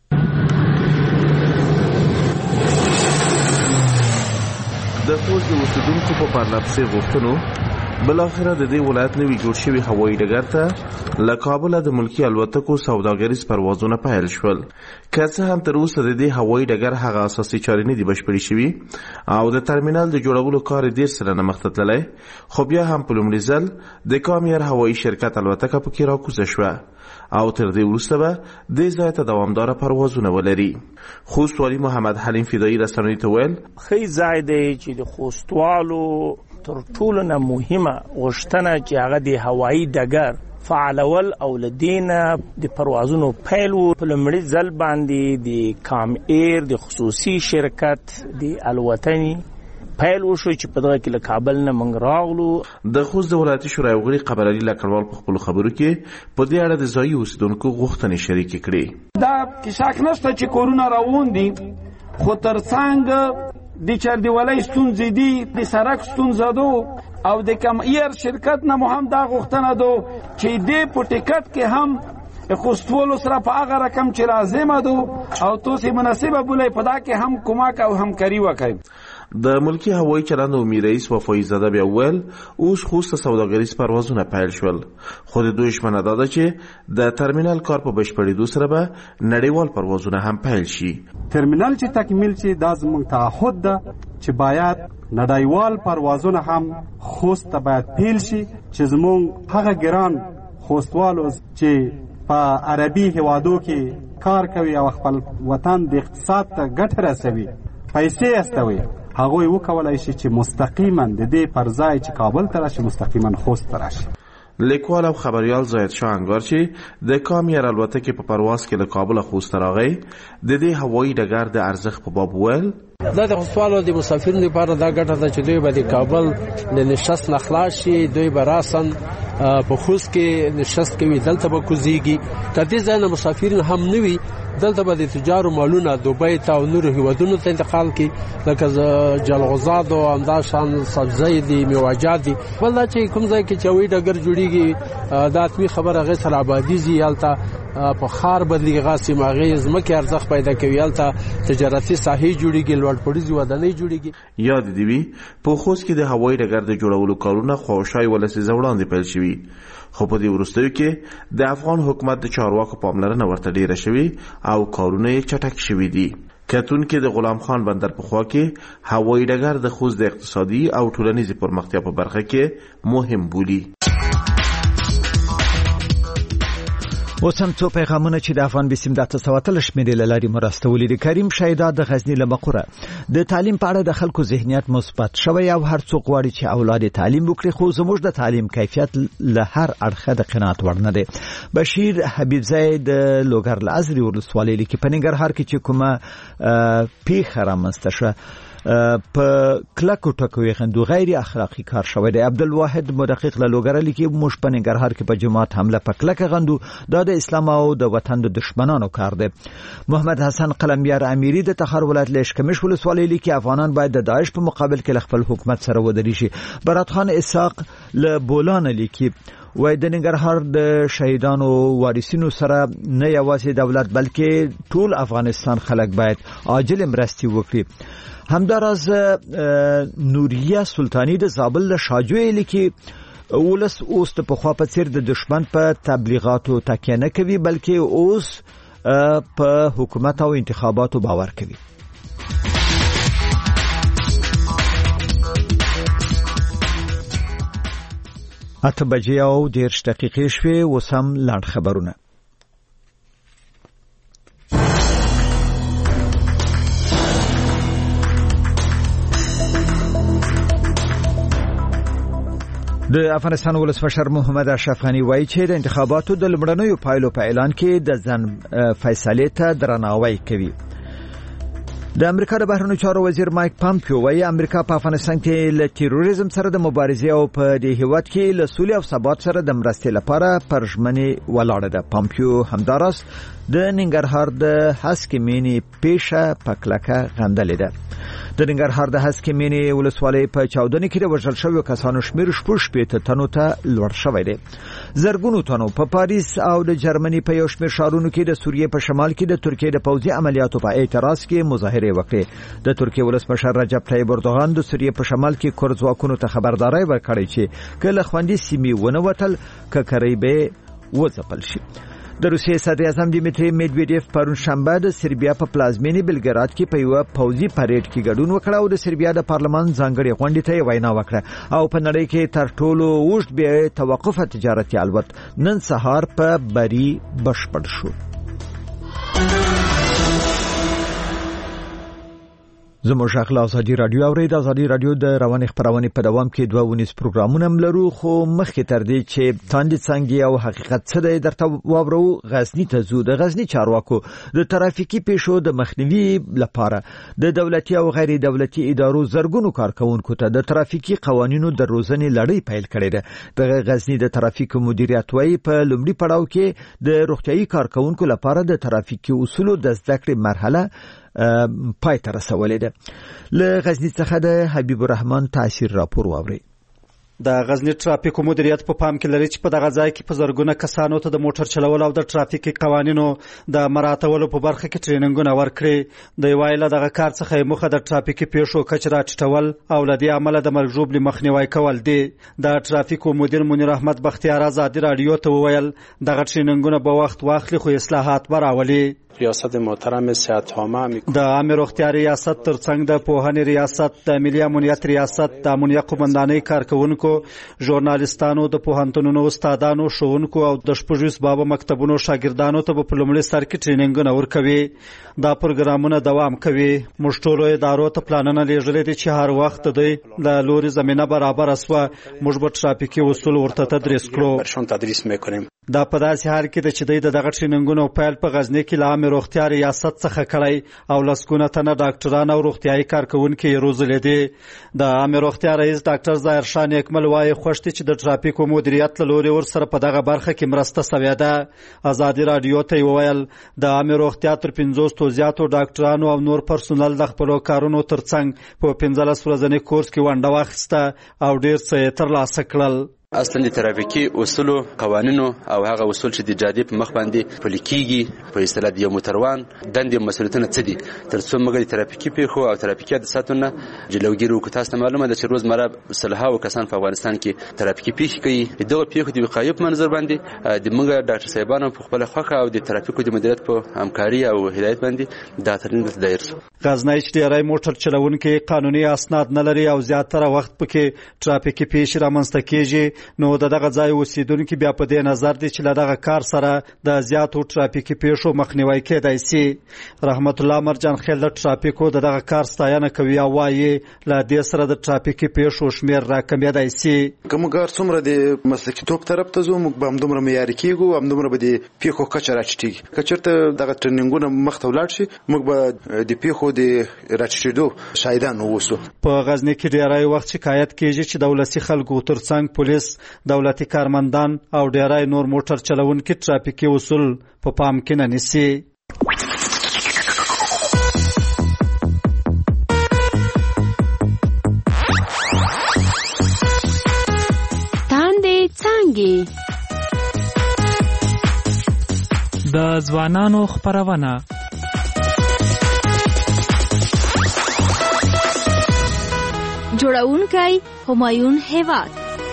د خوست د اوسیدونکو په پرلپسې غوښتنو بلاخره د دې ولایت نوي جوړ شوي هوایي ډګر ته له کابل د ملکی الوتکو سوداګریز پروازونه پیل شول. که څه هم تر اوسه د دې هوایي ډګر هغه اساسي چارې نه دي بشپړې شوي او د ترمینل د جوړولو کار ډېر سره نه مخته تللی، خو بیا هم په لومړي ځل د کامیر هوایي شرکت الوتکه پکې راکوزه شوه او تر دې وروسته به دې ځای ته دوامداره پروازونه ولري. خوستوالي محمد حلیم فدایي رسنیو ته ویل ښه ځای دی چې د خوستوالو تر ټولو نه مهمه غوښتنه چې هغه د هوایي ډګر فعالول او لدینه د پروازونو پیل و. په لومړي ځل باندې د کام ایر د خصوصي شرکت د الوتنې پیل وشو چې په دغه کې له کابل نه موږ راغلو. د خوست د ولایتي شورای غړي قبرعلي لکړوال په خپلو خبرو کې په دې اړه د ځایي اوسیدونکو غوښتنې شریکې کړې. دا کې شک نشته چې کورونه روان دي، خو ترڅنګ د چردیوالۍ ستونزې دي، د سړک ستونزه ده او د کم ایر شرکت نه مو هم دا غوښتنه ده چې دې په ټکټ کې هم خوستوالو سره په هغه رقم چې لازمه ده او تاسو مناسبه بولئ په دا کې هم کومک او همکاري وکړئ. د ملکی هوایي چلند عمومي رئیس وفای زاده بیا ویل اوس خوست سوداګریز پروازونه پیل شول، خو د دوی ژمنه ده چې د ترمینل کار په بشپړېدو سره به نړیوال پروازونه هم پیل شي. ترمینل چې تکمیل شي دا زموږ تعهد ده چې باید نړیوال پروازونه هم خوست ته باید پیل شي چې زموږ هغه ګران خوستوالو چې په عربي هوادو کې کار کوي او خپل وطن د اقتصاد ته ګټه رسوي، پیسې استوي، هغوی وکولای شي چې مستقیما د دې پر ځای چې کابل ته راشي مستقیما خوست ته راشي. لیکوال او خبریال زاید شاه انگار چې د کامیر الوتکې په پرواز کې له کابل خوست راغی د دې هوایي ډګر د ارزښت په باب ویل دا د خوستوالو د مسافرینو لپاره دا ګټه ده چې دوی به د کابل د نشست نه خلاص شي، دوی به راسن په خوست کې نشست کوي، دلته به کوزیږي. که دې ځای نه مسافرین هم نه وي دلته به د تجارو مالونه دوبۍ ته او نورو هیوادونو ته انتقال کړي، لکه جلغوزات او همداشان سبزۍ دي، میوه‌جات دي. بل دا چې کوم ځای کې چې هوایي ډګر جوړیږي دا حتمي خبره هغې سره آبادیږي، هلته په ښار بدلېږي، هغه سیمه هغې ځمکې ارزښت پیدا کوي، هلته تجارتي ساحې جوړیږي، لوړپوړیزې ودانۍ جوړیږي. یاد دې وي په خوست کې د هوایي ډګر د جوړولو کارونه خواوشا 11 لسیزه وړاندې پیل شوي، خو په دې وروستیو کې د افغان حکومت د چارواکو پاملرنه ورته ډیره شوې او کارونه یې چټک شوي دي. کتونکي د غلام خان بندر په خوا کې هوایي ډګر د خوست د اقتصادي او ټولنیزې پرمختیا په برخه کې مهم بولي. اوس هم څو پیغامونه چې د افغان بسم د 900 شمیرې لاري مرستولې د کریم شهیدا د غزنی لمقوره د تعلیم په اړه د خلکو ذهنیت مثبت شوی او هر څوک غواړي چې اولاد تعلیم وکړي خو زموږ د تعلیم کیفیت له هر اړخه د قناعت وړ نه دی. بشیر حبیب زید لوګر لازري ولسوالۍ لیکي په ننګرهار کې چې کومه پیښه رامنځته شوه په کلکو ټکوي غندو غیر اخلاقی کار شوی دی. عبدالواحد مدقق له لوګر لیکي موږ په ننګرهار کې په جماعت حمله په کلک غندو دا د اسلام او د وطن د دشمنانو کار دی. محمد حسن قلمیار امیری د تخار ولایت لشکمش ولسوالۍ لیکي افغانان باید د داعش په مقابل کې خپل حکومت سره ودرېږي. برات خان اسحاق له بولان لیکي وای د ننګرهار د شهیدانو وارثینو سره نه یوازې دولت بلکې ټول افغانستان خلک باید عاجل مرستي وکړي. همداراز نوریه سلطانی د زابل له شاجوی لیکي ولس اوس په خوا په څیر د دشمن په تبلیغاتو تکیه نه کوي بلکې اوس په حکومت او انتخاباتو باور کوي. اته بجې او 10 دقیقې شوې اوس هم لاند خبرونه. د افغانستان ولسمشر محمد اشرف غنی وایي چې د انتخاباتو د لومړنیو پایلو په اعلان کې د ځن فیصلې ته درناوی کوي. د امریکا د بهرنیو چارو وزیر مایک پامپیو وایي امریکا په افغانستان کې له تروریزم سره د مبارزې او په دې هیواد کې له سولې او ثبات سره د مرستې لپاره پرژمنې ولاړه ده. پامپیو همداراز د ننګرهار د هسکې مینې پیښه په کلکه غندلې ده. د ننګرهار د هسکې مینې ولسوالۍ په چاودنې کې د وژل شویو کسانو شمیر 14 تنو ته لوړ شوی دی. زرګونو تنو په پاریس او د جرمني په یو شمیر شهرونو کې د سوریې په شمال کې د ترکیې د پوځي عملیاتو په اعتراض کې مظاهره وکړه. د ترکیې ولسمشر رجب طیب اردوغان د سوریې په شمال کې کورد ځواکونو ته خبرداري ورکړې چې کله خوندي سیمې ونه وتل ککرې به وځپل شي. د روسیې صدر اعظم دیمیتری میدویدیف پرون شنبه د سربیا په پلازمینې بلګراد کې په یو پوځي پریډ کې ګډون وکړ او د سربیا د پارلمان ځانګړي غونډې ته وینا وکړه او په نړۍ کې تر ټولو اوږد بې توقفه تجارتي الوت نن سهار په بری بشپړ شو. زموږ غږ ازادي رادیو اورید. ازادي رادیو د رواني خبرونه په دوام کې 22 پروګرامونه لرو خو مخکې تر دې چې تاندې څنګه او حقیقت څه دی درته واورو. غزنی ته زو د غزنی چارواکو د ترافیکي پیښو د مخنیوي لپاره د دولتي او غیر دولتي ادارو زرګونو کارکونکو ته د ترافیکي قوانینو د روزنې لړۍ پیل کړې ده. د غزنی د ترافیکو مدیریت وایي په لومړي پړاو کې د روغتيایي کارکونکو لپاره د ترافیکي اصولو د زده کړې مرحله پای ته رسولې ده. له غزنی څخه د حبیب الرحمن تاثیر راپور واوري. د غزنی ټرافیکو مدیریت په پام کې لري چې په دغه ځای کې په زرګونه کسانو ته د موټر چلول او د ټرافیکي قوانینو د مراعاتولو په برخه کې ټریننګونه ورکړي. د وایله دغه کار څخه مخه د ټرافیکي پیښو کچ راټیټول او لدی عمله د مرګ ژوبلې مخنیوي کول دي. د ټرافیکو مدیر منیر احمد بختیار ازادي رادیو ته وویل دغه ټریننګونه به وخت واخلي خو اصلاحات به راولي. ریاست محترم صحت عامه د عامه روغتیا ریاست ترڅنګ د پوهنې ریاست د ملي امنیت ریاست د امنیت قومندانۍ کارکونکو ژورنالیستانو د پوهنتونونو استادانو ښوونکو او د شپږیز بابا مکتبونو شاګردانو ته په لومړي سر کې ټریننګونه ورکوي. دا پروګرامونه دوام کوي. موږ ټولو ادارو ته پلانونه لیږلي دي چې هر وخت د لوري زمينه برابر اسوه موږ به ټرافیکي اصول ورته تدریس کړو. دا په داسې حال کې د چې دغه ټریننګونو پیل په غزنی کې له عامه روغتیا ریاست څخه کړی او لسګونه تنه ډاکټران او روغتيایي کارکونکي روزلې دي. د عامه روغتیا رئیس ډاکټر ظاهر شاه نیکمل وایي خوشتي چې د ټرافیکو مدیریت لوري ور سره په دغه برخه کې مرسته سوي ده. ازادي رادیو ته ویل د عامه روغتیا تر 500 زیاتو ډاکټرانو او نور پرسونل د خپل کارونو ترڅنګ په 15 ورځنی کورس کې ونډه واخیسته او ډیر څه ترلاسه کړل. اصلا د ترافیکي اصول قوانینو او هغه اصول چې د جادي په مخ باندې پلي کیږي په اصطلاح د موټروان دندې مسؤلیتونه څه دي ترڅو موږ د ترافیکي پیښو او ترافیکي حادثاتو جلوګیری وکړو. تاسو معلومه ده چې روزمره صلاحو کسان په افغانستان کې ترافیکي پیښې کوي. دغه پیښو د وقایې په منظر باندې د موږ ډاکټر صاحبانو په خپل خوخه او د ترافیکو د مدیریت په همکاري او هدایت باندې دا ترنګ دایر شو. غزنی چې ډیری موټر چلوونکي قانوني اسناد نه لري او زیاتره وخت پکې ترافیکي پیښې رامنځته کیږي نو دغه ځای اوسیدونکو بیا په دې نظر دي چې دغه کار سره د زیاتو ټرافیکي پیښو مخنیوي کېدای شي. رحمت الله مرجان خیل د ټرافیکو دغه کار ستاینه کوي او وايي لا دې سره د ټرافیکي پیښو شمیر راکمېدای شي. کوم کار څومره د مسلکي توپ طرف ته زو موږ به همدومره معیاري کېږو، همدومره به د پیښو کچه راټیټېږي. که چېرته دغه ټریننګونه مخته ولاړ شي موږ به د پیښو د راټیټېدو شاهدان اوسو. په غزني کې ډېری وخت شکایت کېږي چې د ولسي خلکو ترڅنګ پولیس، دولتي کارمندان او ډېری نور موټر چلونکي ټرافیکي اصول په پام کې نه نیسي. د ځوانانو خپرونه جوړونکی همایون هیواد.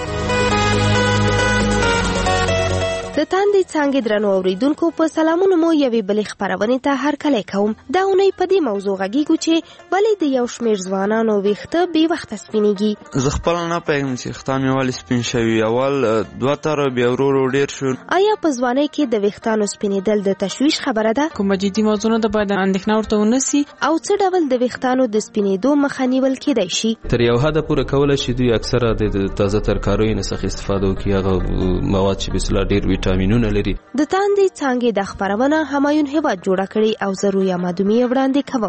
د تاندې څانګې درنو اوریدونکو په سلامونو مو یوې بلې خپرونې ته هرکلی کوم. دا اونۍ په دې موضوع غږیږو چې ولې د یو شمېر ځوانانو ویښته بې وخته سپینېږي. زه خپله نه پوهېږم چې ویښتان مې ولې سپین شوي. اول 2 تاره بیا ورو ورو ډېر شو. آیا په ځوانۍ کې د ویښتانو سپینېدل د تشویش خبره ده؟ کومه جدي موضوع نه ده باید اندېښنه ورته ونسي. او څه ډول د ویښتانو د سپینېدو مخه نیول کېدای شي؟ تر یو حده پورې کولی شي دوی اکثره د تازه ترکاریو نه څخه استفاده وکړي، هغه مواد چې بسلا ډېر ویټامینونه لري. د تاندې څانګې د خپرونه همایون هیواد جوړه کړې او زه رویا مادومي وړاندې کوم.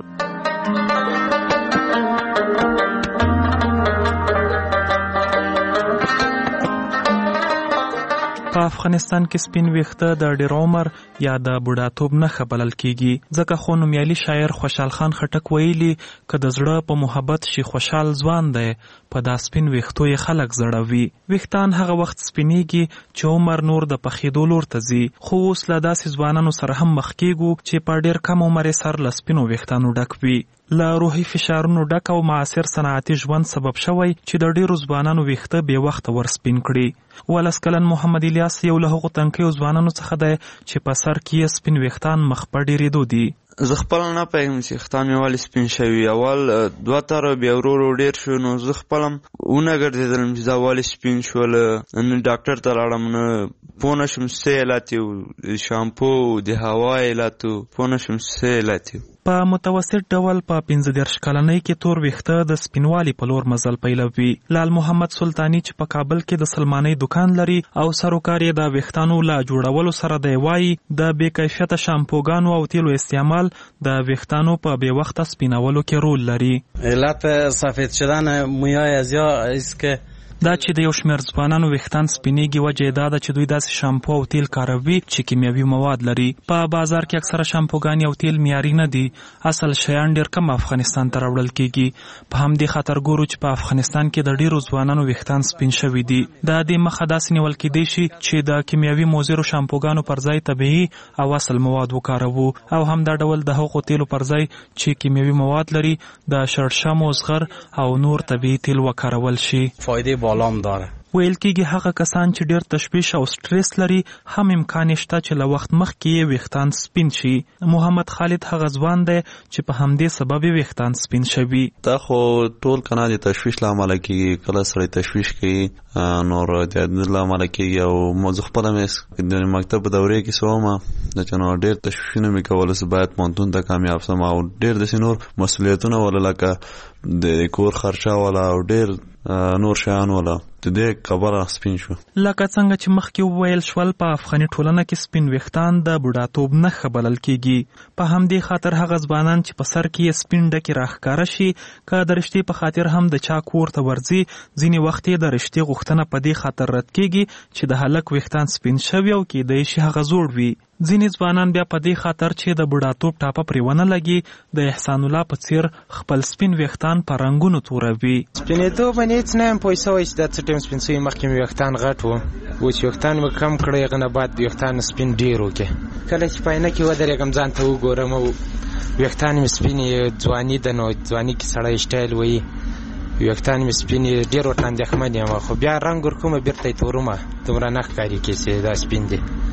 په افغانستان کې سپین ویښته د ډېر عمر یا د بوډاتوب نښه بلل کېږي. ځکه خو نومیالي شاعر خوشحال خان خټک ویلي که د زړه په محبت شي خوشحال ځوان دی، په دا سپین ویښتو یې خلک زړوي. ویښتان هغه وخت سپینېږي چې عمر نور د پخېدو لور ته ځي. خو اوس له داسې ځوانانو سره هم مخ کېږو چې په ډېر کم عمر یې سر له سپینو ویښتانو ډک وي. له روحي فشارونو ډک او معاصر صنعتي ژوند سبب شوی چې د ډېرو ځوانانو ویښته بې وخته ورسپین کړي. 12 کلن محمد الیاس یو له هغو تنکیو ځوانانو څخه دی چې په سر کې یې سپین ویښتان مخ په ډېرېدو دي. زه خپله نه پوهېږم چې ویښتان مې ولې سپین شوي. اول 2 تاره بیا ورو ورو ډېر شو. نو زه خپله هم ونه ګرځېدلم چې دا ولې سپین شول. نه ډاکټر ته لاړم، نه پوه نه شم څه علت یې، شامپو د هوا علت و، پوه نه شم څه علت یې. په متوسط ډول په 15 کلنۍ کې تور ویښته د سپینوالي په لور مزل پیلوي. لال محمد سلطانی چې په کابل کې د سلمانۍ دکان لري او سروکار یې د ویښتانو لا جوړولو سره دی، وایي د بې کیفیته شامپوګانو او تیلو استعمال د ویښتانو په بې وخته سپینولو کې رول لري. علت سفید شدن مویای از یا است که دا چې د یو شمېر ځوانانو ویښتان سپینېږي وجه یې دا ده چې دوی داسې شامپو او تیل کاروي چې کیمیاوي مواد لري. په بازار کې اکثره شامپوګانې او تیل معیاري نه دي. اصل شیان ډېر کم افغانستان ته راوړل کېږي. په همدې خاطر ګورو چې په افغانستان کې د ډېرو ځوانانو ویښتان سپین شوي دي. د دې مخه داسې نیول کېدی شي چې د کیمیاوي مضرو شامپوګانو پر ځای طبیعي او اصل مواد وکاروو، او همدا ډول د هغو تیلو پر ځای چې کیمیاوي مواد لري د شړشمو، زغر او نور طبیعي تیل وکارول شي. بالام داره. ویل کېږي هغه کسان چې ډېر تشویش او سټریس لري هم امکان شته چې له وخت مخکې یې ویښتان سپین شي. محمد خالد هغه ځوان دی چې په همدې سبب یې ویښتان سپین شوي. دا خو ټول کنه د تشویش له امله کېږي. کله سړی تشویش کوي نور د له امله کېږي. او موضوع خپله مې د مکتب په دورې کې سومه چې نو ډېر تشویشونه مې کول چې باید پوهنتون ته کامیاب شم او ډېر داسې نور مسؤلیتونه ولا لکه د کور خرچه ولا او ډېر نور شیان ولا د دې کبره سپین شو. لکه څنګه چې مخکې وویل شول په افغاني ټولنه کې سپین ویښتان د بوډاتوب نښه بلل کېږي. په همدې خاطر هغه ځوانان چې په سر کې یې سپین ډکې راښکاره شي که د رشتې په خاطر هم د چا کور ته ورځي، ځینې وخت یې د رشتې غوښتنه په دې خاطر رد کېږي چې د هلک ویښتان سپین شوي او کېدای شي هغه زوړ وي. ځینې ځوانان بیا په دې خاطر چې د بوډاتوب ټاپه پرې ونه لګي د احسان الله په څیر خپل سپین ویښتان په رنګونو توروي. سپینېدو باندې هېڅ نه یم پوه شوی چې دا څه ټایم سپین شوي. مخکې مې ویښتان غټ وو، اوس ویښتان مې کم کړی، هغه نه بعد ویښتان سپین ډېر وکړې. کله چې په عینه کې ودرېږم ځان ته وګورم او ویښتان مې سپینې، ځواني ده نو ځواني کې سړی سټایل وایي، ویښتان مې سپینې، ډېر ورته اندېښمن یم. خو بیا رنګ ورکومه بېرته یې تورمه، دومره نه ښکاري کېږي دا سپین دی.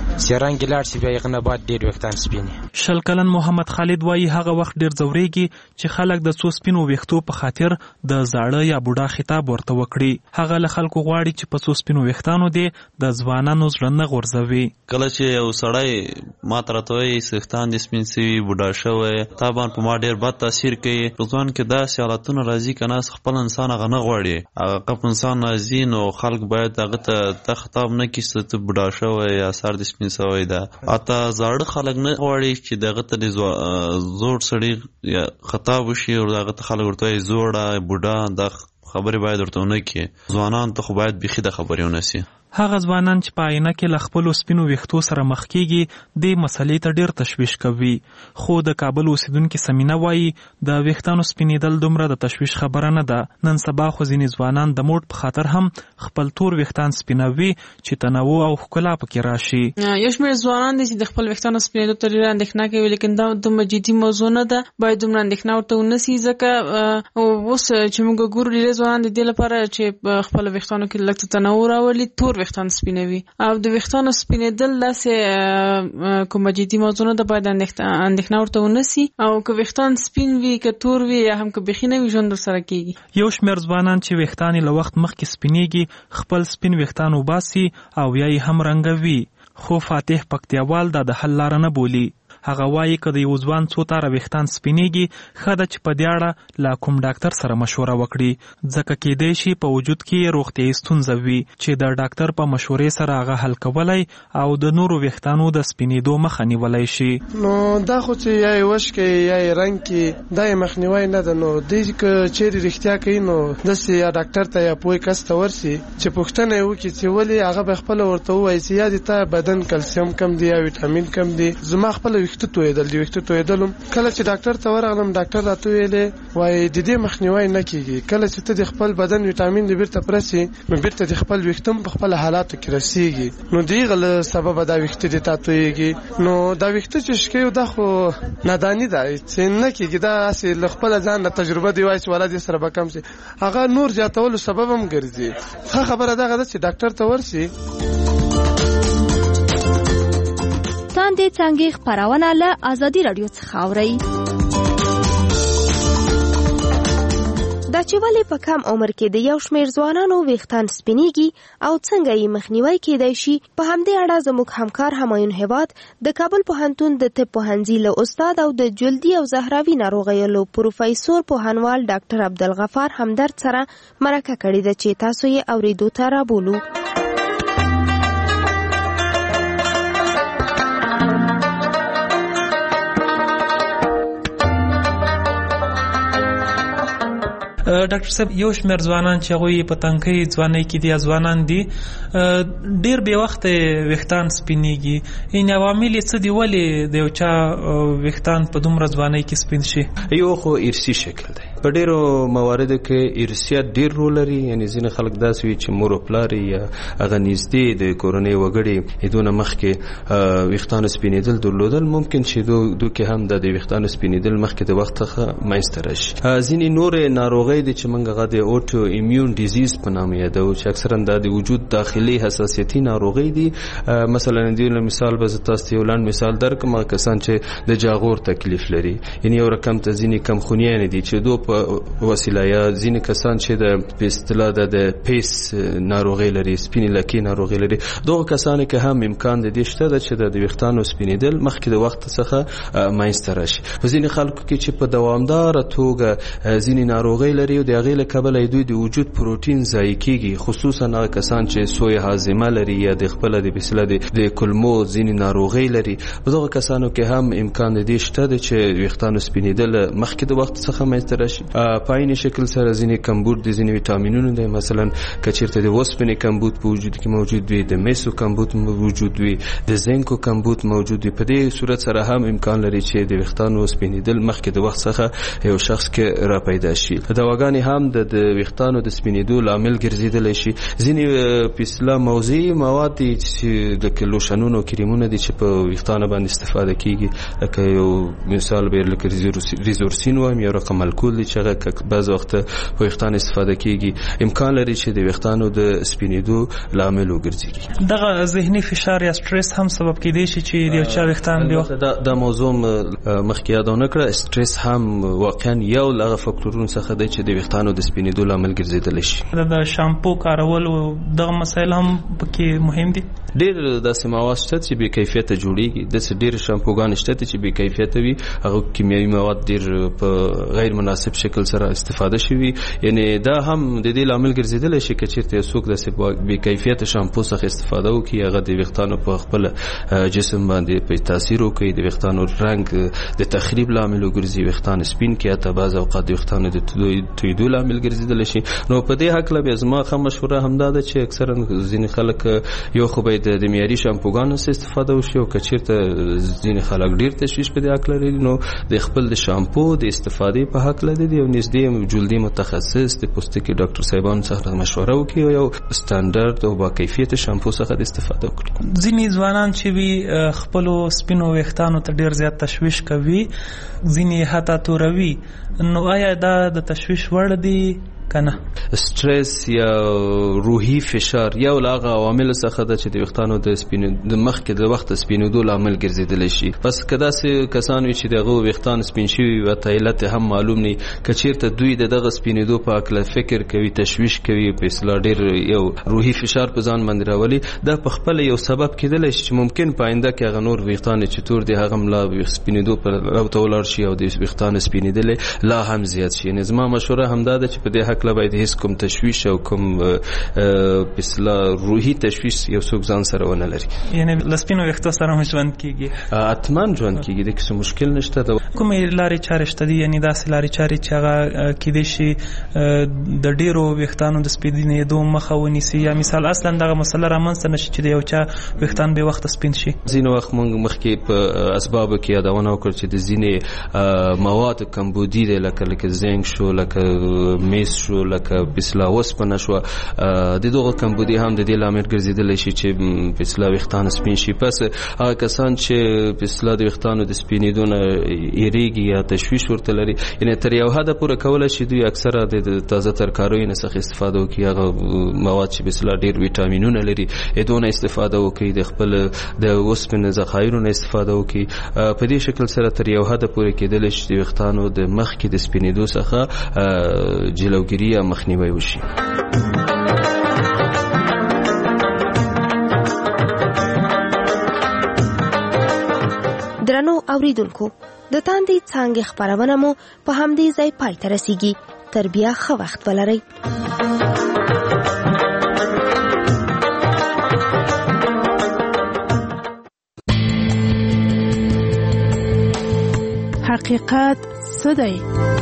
سیرنګ لاړ شي بیا یې نه بعد ډېر ویښتان سپینې. شل کلن محمد خالد وایي هغه وخت ډېر ځورېږي چې خلک د څو سپینو ویښتو په خاطر د زاړه یا بوډا خطاب ورته وکړي. هغه له خلکو غواړي چې په څو سپینو ویښتانو دې د ځوانانو زړه نه غورځوي. کله چې یو سړی ما ته راته وایي ویښتان دې سپین سوي بوډا شوی طبعا په ما ډېر بد تاثیر کوي. په ځوان کې داسې حالتونه راځي که نه خپل انسان هغه نه غواړي. هغه قف انسان راځي نو خلک باید هغه ته خطاب نه کړي چې ته بوډا شوی یا سر دې سپین سوی ده. حتی زاړه خلک نه غواړي چې دغه ته زوړ سړي یا خطاب وشي او هغه ته خلک ورته وایي زوړه بوډا. دا خبرې باید ورته ونه کړي. ځوانان ته خو باید بیخي د خبرې ونه سي. هغه ځوانان چې په آینه کې له خپلو سپینو ویښتو سره مخ کېږي دې مسلې ته ډېر تشویش کوي. خو د کابل اوسیدونکي سمینا وایي د ویښتانو سپینېدل دومره د تشویش خبره نه ده. نن سبا خو ځینې ځوانان د موډ په خاطر هم خپل تور ویښتان سپینوي چې تنوع او ښکلا پکې راشي. یو شمېر ځوانان دي چې د خپل ویښتانو سپینېدو ته ډېره اندېښنه کوي، لیکن دا دومره جدي موضوع نه ده. باید دومره اندېښنه ورته ونه سي ځکه اوس چې موږ ګورو ډېر ځوانان د دې لپاره چې خپل ویښتانو کې لږ تنوع راولي تور ویښتان سپینوي او د ویښتانو سپینېدل داسې کومه جدي موضوع نه ده. باید اندېښنه ورته ونه سي او که ویښتان سپین وي که تور وي یا هم که بیخي نه وي ژوند ورسره کېږي. یو شمېر ځوانان چې ویښتان یې له وخت مخکې سپینېږي خپل سپین ویښتان وباسي او یا یې هم رنګوي. خو فاتح پکتیاوال دا د حل لاره نه بولي. هغه وایي که د یو ځوان څو تاره ویښتان سپینېږي ښه ده چې په دې اړه له کوم ډاکټر سره مشوره وکړي ځکه کیدای شي په وجود کې روغتیایي ستونزه وي چې د ډاکټر په مشورې سره هغه حل کولی او د نورو ویښتانو د سپینېدو مخه نیولی شي. نو دا خو چې یا یې وش کوي یا یې رنګ کړي دا یې مخنیوی نه ده. نو دوی که چیرې رښتیا کوي نو داسې یا ډاکټر ته یا پوه کس ته ورسي چې پوښتنه یې وکړي چې ولې هغه به خپله ورته ووایي چې یا دې ته بدن کلسیم کم دی یا ویټامین کم دی. زما خپله ویښته تویدل دي ویښته تویدلم کله چې ډاکټر ته ورغلم ډاکټر راته ویلې وایي د دې مخنیوی نه کېږي. کله چې ته د خپل بدن ویټامین دې بیرته پرسي نو بیرته د خپل ویښته په خپل حالاتو کې رسیږي. نو د هغه له سببه دا ویښته دې تا تویږي. نو دا ویښته چې شکوي دا خو ناداني ده چې نه کېږي. دا هسې له خپله ځان نه تجربه دی وایي چې والا دې سره به کم شي هغه نور زیاتولو سبب هم ګرځي. ښه خبره دغه ده چې ډاکټر ته ورسي. تاندې څنګه خبرونه له آزادي رادیو څخه اوري. دا چې ولې په کم عمر کې د یو شمېر ځوانانو ویښتان سپینېږي او څنګه یې مخنیوی کېدای شي په همدې اړه زموږ همکار همایون هیواد د کابل پوهنتون د طب پوهنځي له استاد او د جلدي او زهراوي ناروغیو له پروفیسور پوهنوال ډاکټر عبدالغفار همدرد سره مرکه کړې ده چې تاسو یې اورېدو ته رابولو. ډاکټر صاحب یو شمېر ځوانان چې هغوی په تنکۍ ځوانۍ کې دي ځوانان دي ډېر بې وخته ویښتان سپینېږي. یعنې عوامل یې څه دي ولې د یو چا ویښتان په دومره ځوانۍ کې سپین شي؟ یو خو ارثي شکل دی. په ډېرو مواردو کې ارثیت ډېر رول لري. یعنې ځینې خلک داسې وي چې مور او پلار یا هغه نږدې د کورنۍ وګړي دونه مخکې ویښتانو سپینېدل درلودل ممکن چې دو کې هم د ویښتانو سپینېدل مخکې د وخت څخه منځته راشي. ځینې نورې ناروغۍ دي چې موږ هغه د اوټو ایمیون ډیزیز په نامه یادوو چې اکثرا د وجود داخلي حساسیتي ناروغۍ دي. مثلا د مثال به تاسو ته یو لاند مثال درکړم. کسان چې د جاغور تکلیف لري یعنې یو رقم ته ځینې کمخونیان دي چې دو په وسیله یا ځینې کسان چې د په اصطلاح د پیس ناروغۍ لري سپینې لکې ناروغۍ لري دغه کسانو کې هم امکان د دې شته چې د ویښتانو سپینېدل مخکې د وخت څخه منځته راشي. په ځینې خلکو کې چې په دوامداره توګه ځینې ناروغۍ لري او د هغې له کبله دوی د وجود پروټین ضایع کېږي خصوصا هغه کسان چې سوی هاضمه لري یا د خپله د بسله د کلمو ځینې ناروغۍ لري. په دغه کسانو کې هم امکان د دې شته دی چې ویښتانو سپینېدل مخکې د وخت څخه منځته راشي. په عین شکل سره ځینې کمبود د ځینې ویټامینونو دی. مثلا که چېرته د اوسپنې کمبود په وجود کې موجود وي د میسو کمبود موجود وي د زینکو کمبود موجود وي په دې صورت سره هم امکان لري چې د ویښتانو سپینېدل مخکې د وخت څخه یو شخص کې را پیدا شي. دواګانې هم د ویښتانو د سپینېدو لامل ګرځېدلی شي. ځینې په اصطلاح موضعي مواد دي چې لکه لوشنونه او کریمونه دي چې په ویښتانو باندې استفاده کېږي. لکه یو مثال به لکه ریزورسین وایم یو رقم الکول دی دي چې هغه بعض وخت په ویښتان استفاده کیږي امکان لري چې د ویښتانو د سپینېدو لامل وګرځي. دغه ذهني فشار یا سټرس هم سبب کېدای شي چې د چا ویښتان دی وخت دا موضوع مخکې یادونه کړه. سټرس هم واقعا یو له فاکتورونو څخه دی چې د ویښتانو د سپینېدو لامل ګرځیدلی شي. د شامپو کارول او دغه مسایل هم پکې مهم دي. ډېر داسې مواد شته چې بې کیفیته جوړیږي. داسې ډېر شامپوګانې شته چې بې کیفیته وي، هغه کیمیاوي مواد ډېر په غیر مناسب شکل سره استفاده شوي. یعنی دا هم د دې لامل ګرځیدلی شي که چېرته یو څوک داسې بې کیفیته شامپو څخه استفاده وکړي، هغه د ویښتانو په خپل جسم باندې په تاثیر وکړي، د ویښتانو رنګ د تخریب لامل وګرځي، ویښتان سپین کړي، حتی بعض اوقات د ویښتانو د تویدو لامل ګرځیدلی شي. نو په دې هکله بیا زما ښه مشوره همدا ده چې اکثرا ځینې خلک یو خو باید د معیاري شامپوګانو څخه استفاده وشي، او که چېرته ځینې خلک ډېر تشویش په دې هکله لري نو د خپل د شامپو د استفادې په هکله د یو نږدې جلدي متخصص د پوستکي ډاکټر صاحبانو څخه مشوره وکړي او یو سټانډرډ او با کیفیت شامپو څخه د استفاده وکړي. ځینې ځوانان چې وي خپلو سپینو ویښتانو ته ډېر زیات تشویش کوي، ځینې حتی توروي. نو آیا دا د تشویش وړ دي کنه؟ سټرس یا روحي فشار یو له هغه عواملو څخه ده چې د ویښتانو د مخکې د وخت سپینېدو لامل ګرځېدلی شي. پس که داسې کسان وي چې د هغو ویښتان سپین شوي وي، ورته علت هم معلوم نه وي، که چېرته دوی د دغه سپینېدو په هکله فکر کوي، تشویش کوي، په اصطلاح ډېر یو روحي فشار په ځان باندې راولي، دا په خپله یو سبب کېدلی شي چې ممکن په آینده کې هغه نور ویښتان چې تور دي هغه هم لا سپینېدو په ته ولاړ شي او د ویښتانو سپینېدلی لا هم زیات شي. یعنې زما مشوره همدا ده چې په دې هکله باید هیڅ کوم تشویش او کوم په اصطلاح روحي تشویش یو څوک ځان سره ونه لري. یعنې له سپینو ویښتو سره هم ژوند کېږي؟ حتما ژوند کېږي، د کیسه مشکل نشته. کومې لارې چارې شته دي؟ یعنې داسې لارې چارې چې هغه کېدای شي د ډېرو ویښتانو د سپینېدو مخه ونیسي، یا مثال اصلا دغه مسله رامنځته نه شي چې د یو چا ویښتان بې وخته سپین شي؟ ځینې وخت موږ مخکې په اسبابو کې یادونه وکړه چې د ځینې مواد کمبودي دی، لکه زنک شو، لکه میس شو، لکه بسلا وسپنه شو. د دغه کمبودي هم د دې لامل ګرځېدلی شي چې بسلا ویښتان سپین شي. پس هغه کسان چې بسلا د ویښتانو د سپینېدو نه یریږي یا تشویش ورته لري، یعنې تر یو حده پورې کولی شي دوی اکثره د تازه ترکاریو نه څخه استفاده وکړي، هغه مواد چې بسلا ډېر ویټامینونه لري دونه استفاده وکړي، د خپل د اوسپنې ذخایرو نه استفاده وکړي. په دې شکل سره تر یو حده پورې کېدلی شي د ویښتانو د مخکې د سپینېدو څخه جلوګیري یا مخنیوی وشي. درنو اوریدونکو، د تاندې څانګې خپرونه مو په همدې ځای پای ته رسیږي. تر بیا ښه وخت ولرئ. حقیقت څه دی؟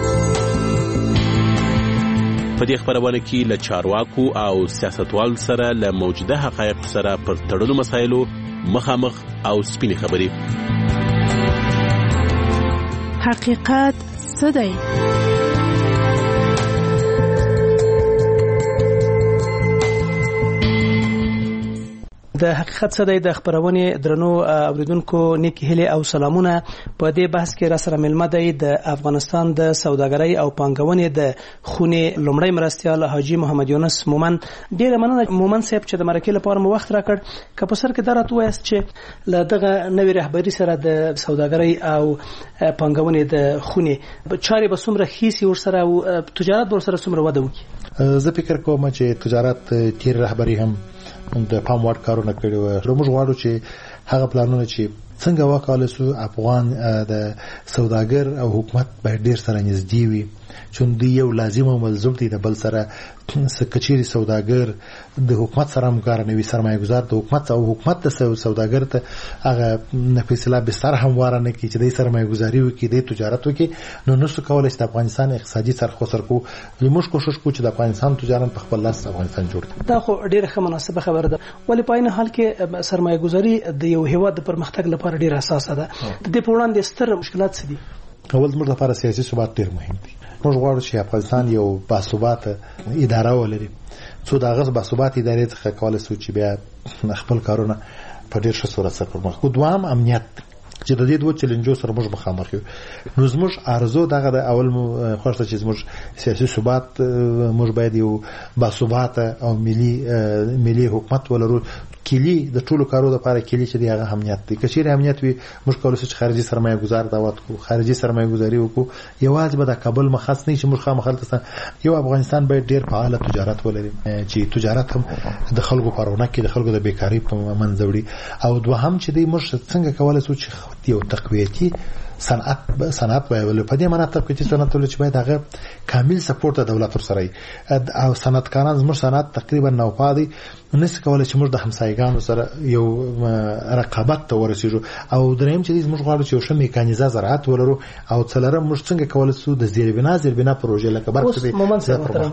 په دې خبرونه کې له چارواکو او سیاستوالو سره له موجوده حقایقو سره پر تړلو مسایلو مخامخ او سپینې خبرې. حقیقت څه دی؟ د حقیقت څه دی د خبرونې درنو اوریدونکو نیک هیله او سلامونه. په دې بحث کې را سره ملمه دی د افغانستان د سوداګرۍ او پانګونې د خونې لومړی مرستیال حاجی محمد یونس مومن. ډیره مننه مومن صاحب چې د مرکې لپاره مو وخت راکړ. که په سر کې دا راته وایاست چې له دغه نوې رهبري سره د سوداګرۍ او پانګونې د خونې چارې به څومره ښې ورسره او تجارت به ورسره څومره وده وکړي؟ زه فکر کوم چې تجارت تیر رهبري هم د پام وړ کارونه کړي وو. موږ غواړو چې هغه پلانونه چې څنګه وکړل سو افغان د سوداګر او حکومت به ډیر سره نږدې وي، چون دی یو لازم او ملزم دی د بل سره. کچيري سوداګر د حکومت سره همکار نه وي، سرمایه گذار د حکومت او حکومت د سوداګر ته هغه نه فیصله به سره همواره نه کی چې د سرمایه گذاري وکړي، د تجارت وکړي. نو نو کولای شي د افغانستان اقتصادي سرخوسر کو موږ کوشش کوو چې د افغانستان تجارت په خپل لاس افغانستان جوړ کړي. دا خو ډیره ښه مناسبه خبره ده، ولی په عین حال کې سرمایه گذاري د یو هیواد د پرمختګ لپاره ډیره اساسه ده. د دې په وړاندې ستر مشکلات څه دي؟ اول زموږ لپاره سیاسي ثبات ډیر مهم دی. موږ غواړو چې افغانستان یو باثباته اداره ولري، څو دا غږ باثباته ادارې څخه کولای شي چې بیا خپل کارونه په ډیر ښه صورت سره پرمخ کو. دوام امنیت چې د دې دوه چیلنجو سره موږ مخامخ یو. نو زموږ ارزو دغه د اول خوښه چې زموږ سیاسي ثبات موږ باید یو باثباته او ملي حکومت ولرو. کلی د ټولو کارو لپاره کلی چې دغه امنیت دی. کچېرې امنیت وي موږ کولای شو چې خارجي سرمایه گذار دعوت کو، خارجي سرمایه گذاري وکړو. یوازې به د کابل مخص نه چې موږ خامخالته یو افغانستان باید ډیر فعال تجارت ولري چې تجارت هم د خلکو پرونه کې د خلکو د بیکاری په منځ وړي. او دوهم چې دی موږ څنګه کولای شو چې یو تقویتي صنعت وایو. په دې معنی ته چې صنعت ولې چې باید هغه کامل سپورټ د دولت سره او صنعتکاران زموږ صنعت تقریبا نوپادي نس کولای چې موږ د همسایګانو سره یو رقابت ته ورسېږو. او دریم چې موږ غواړو چې یو ښه میکانیزه زراعت ولرو. او څلورم موږ څنګه کولای شو د زیربنا پروژې لکه برخه دي. مومن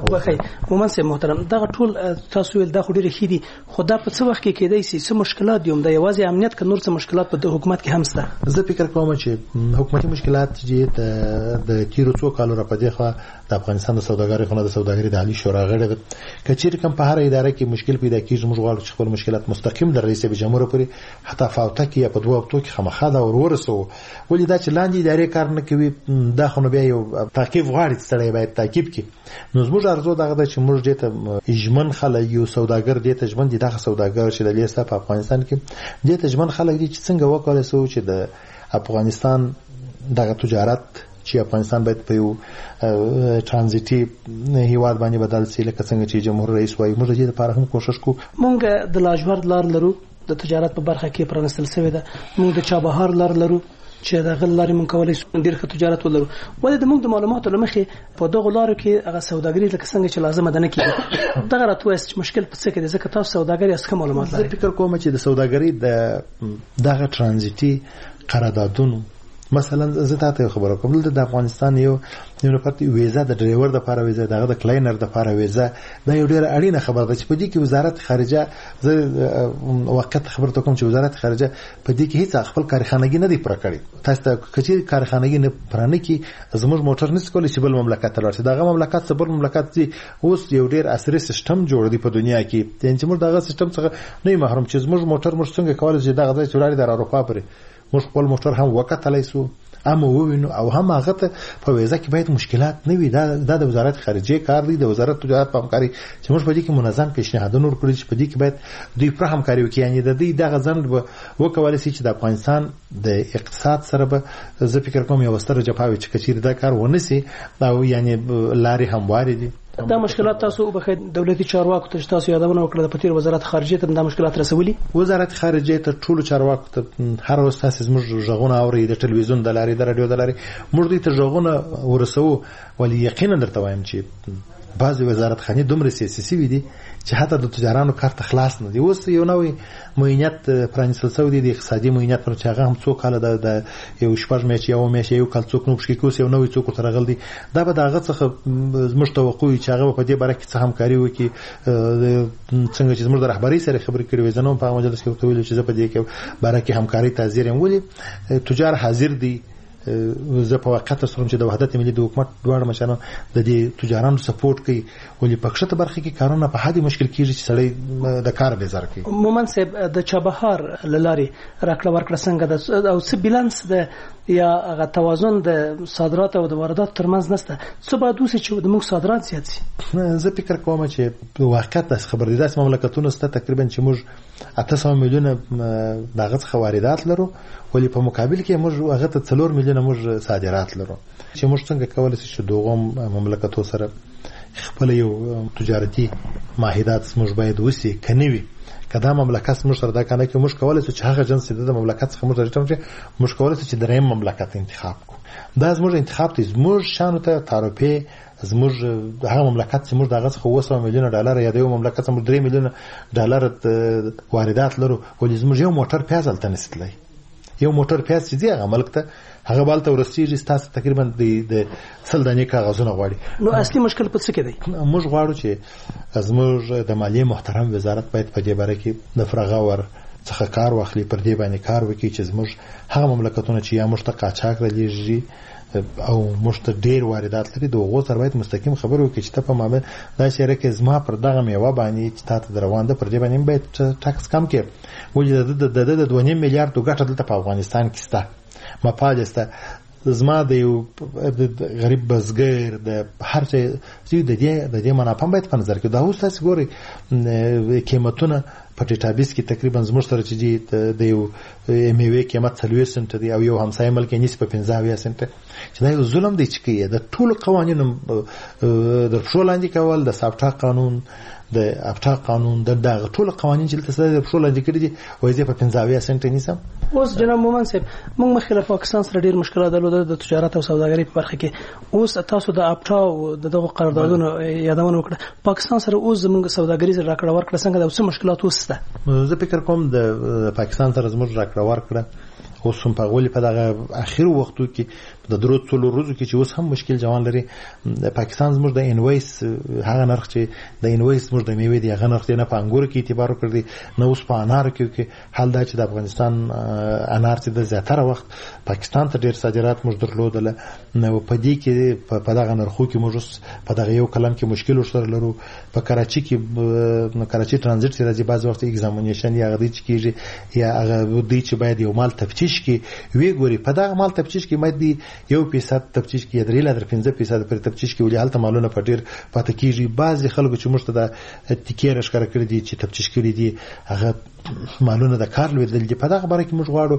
سي محترم دغه ټول تاسو ول د خوري رخيدي خدا په څه وخت کې کېدای شي څه مشکلات دي هم د یوازې امنیت ک نور څه مشکلات په حکومت کې هم شته. زه فکر کوم چې حکومتي مشکلات چې د تیرو څو کالو را پدې خو د افغانستان د سوداګرۍ خونه د سوداګرۍ د عالی شورا غړي کچېر کوم په هر اداره کې مشکل پیدا کیږي. موږ غواړو چې خپل مشکلات مستقیم د رئیس جمهور پورې حتی فاوته کې په دوه وختو کې خامخا دا ورسو. ولې دا چې لاندې ادارې کار نه کوي دا خو بیا یو تعقیب غواړي چې باید تعقیب کی. نو زموږ ارزو دغه چې موږ دې ته اجمن خلک یو سوداګر دې ته ژوند دغه سوداګر چې د لیسته په افغانستان کې دې ته ژوند خلک دي چې څنګه وکړي سو چې د افغانستان دغه تجارت چې افغانستان باید په یو ترانزیټي هیواد باندې بدل شي لکه څنګه چې جمهور رئیس وايي. موږ دې لپاره هم کوشش کوو. موږ د لاجورد لار لرو د تجارت په برخه کې پرانستل شوی ده. موږ د چابهار لار لرو چې د غل لارې مونږ کولای شو ډیر ښه تجارت ولرو. ولې د موږ د معلوماتو لمخې په دغه لارو کې هغه سوداګري لکه څنګه چې لازمه ده نه کیږي. دغه راتوست مشکل په څه کې ده ځکه تاسو سوداګري اسکه معلومات لرئ. زه فکر کوم چې د سوداګري دغه ترانزیټي قراردادونو مثلا زه تاسو خبرو کوم د افغانستان یو پرتی ویزا د ډرایور د لپاره ویزا دغه د کلاینر د لپاره ویزا دا یو ډیر اړینه خبره ده چې په دې کې وزارت خارجه زه وخت خبرته کوم چې وزارت خارجه په دې کې هیڅ خپل کارخانګي نه دی پر کړی. تاسو ته کچې کارخانګي نه پرانه کې زموږ موټر نس کولی چې بل مملکت ته لاړ شي. دغه مملکت څخه بل مملکت دي اوس یو ډیر عصري سیستم جوړ دی په دنیا کې. چې موږ دغه سیستم څخه نه محروم چې زموږ موټر موږ څنګه کولای چې دغه ځای چوراري د اروپا پرې موږ خپل موټر هم وکټلای سو اما ووینو او هم هغه ته په ویزه کې باید مشکلات نه وي. دا د وزارت خارجه کار دی د وزارت تجارت په همکاري چې موږ په دې کې منظم پیشنهادونه ورکړي چې په دې کې باید دوی پر همکاري وکړي. یعنی د دې دغه ځند وکولای شي چې د افغانستان د اقتصاد سره به زه فکر کوم یو ستر جپاوي چې کچیر دا کار ونسي او یعنی لاري همواري دي. دا مشکلات تاسو په دولتي چارواکو ته تاسو یادونه وکړه د پتیر وزارت خارجه ته دا مشکلات رسولي. وزارت خارجه ته ټولو چارواکو ته هر ورځ تاسو زموږ ژغونه اوري د ټلویزیون د لارې د رادیو د لارې موږ دې ته ژغونه ورسو. ولې یقینا درته وایم چې بعض وزارت خانه دومره سیاسي وي دي چې حتی د تجارانو کارت خلاص نه دی. اوس یو نوې معاینت پرانیستل شوی دی د اقتصادي معاینت پر چې هغه هم څو کال د یو شپږ میاشتې یو میاشت یو کال څوک نو پښې کوس یو نوې څوک تر غل دی. دا به دغه څخه زموږ توقع چې هغه په دې باره کې څه همکاري وکړي څنګه چې زموږ د رهبری سره خبرې کړې وي. زنه په مجلس کې ویل چې زه په دې کې باره کې همکاري تازیر یم. ولې تجار حاضر دي. زه په وخت سره چې د وحدت ملي د حکومت دواړه مشران د دې تجارانو سپورټ کوي. ولې پښته برخه کې کارونه په حدي مشکل کیږي چې سړی د کار به زر کوي. مومن صاحب د چابهار لاري راکړه ورکړه څنګه د او څه بیلانس د یا هغه توازن د صادرات او د واردات ترمنځ نشته. څه باید وسې چې د موږ صادرات زیات شي. زه فکر کوم چې په وخت خبر دي داس مملکتونو ست تقریبا چې موږ 800 میلیونه دغه څخه واردات لرو. ولې په مقابل کې موږ هغه ته 4 میلیونه موږ صادرات لرو. چې موږ څنګه کولای شو دغه مملکتونو سره خپل یو تجارتي معاهدات موږ باید وسی کنيوي. کدا مملکت موږ سره دا کنه کې موږ کولای شو چې هغه جنس د مملکت څخه موږ درته موږ کولای شو چې دریم مملکت انتخاب کو. دا زموږ انتخاب ته زموږ شانو ته تعرفه زموږ هغه مملکت چې موږ دغه څخه 200 میلیونه ډالر یا د یو مملکت څخه 3 میلیونه ډالر واردات لرو. ولې زموږ یو موټر پیاز الته نستلای یو موټر پیاز چې دی هغه ملک ته هغه بالته ورسیږي ستاسو تقریبا د سل دانې کاغذونه غواړي. نو اصلي مشکل په څه کې دی؟ موږ غواړو چې زموږ د مالیې محترم وزارت باید په دې باره کې د فرغاور څخه کار واخلي پر دې باندې کار وکړي چې زموږ هغه مملکتونه چې یا موږ ته قاچاق لېږي او موږ ته ډېر واردات لري د هغو سره باید مستقیم خبرې وکړي چې ته په مابین دا شیره کې زما پر دغه میوه باندې چې تاسو روان ده پر دې باندې باید ټاکس کم کړي. ولې د 2.5 میلیارډ ګټه دلته په افغانستان کې شته مفاد است. زما د یو غریب بزګر د هر څه د دې منافع باید په نظر کې دا اوس تاسو ګورئ قیمتونه په ډیټابیس کې تقریبا زموږ سره چې د یو میوې قیمت 40 سنت دی او یو همسایه ملک یې نسبت 15 سنت چې دا یو ظلم دی چې د ټول قوانینو د پښولاندې کول د سافټا قانون د افتا قانون د دغه ټول قوانین چې تاسو د پښولاندې کړی دي وایي په 15 سنت نیسم. اوس جناب مومن صاحب موږ مخکې پاکستان سره ډیر مشکلات درلودل د تجارت او سوداګرۍ په برخه کې. اوس تاسو د افتا او دغه قراردادونو یادونه وکړه. پاکستان سره اوس زموږ سوداګري سره راکړه ورکړه څنګه د څه مشکلات وسته؟ زه فکر کوم د پاکستان سره زموږ راکړه ورکړه اوس هم په غولي په دغه اخیرو وختو کې د درو څلور ورځو کې چې اوس هم مشکل جوان لري. پاکستان زموږ د انوایس هغه نرخ چې د انوایس زموږ د میوې دی هغه نرخ نه په انګور کې اعتبار کړی نه اوس په انار کې حال دا چې د افغانستان انار چې د زیاتره وخت پاکستان ته ډیر صادرات موږ درلودل نو په دې کې په دغه نرخو کې موږ په دغه یو کلم کې مشکل ورسره لرو. په کراچي کې کراچي ترانزیت چې راځي بعض وخت ایگزامینیشن یا غدي چې کیږي یا هغه دی چې باید یو مال تفتیش کې وی ګوري په دغه مال تفتیش کې باید دی 1% تفتیش کې درې لادر 15% پر تفتیش کې ولې حالت مالونه په ډیر پاتې کیږي. بعض خلکو چې موږ ته د ټیکې راښکاره کړی دي چې تفتیش کړی دي هغه مالونه د کار لویدل دي. په دغه باره کې موږ غواړو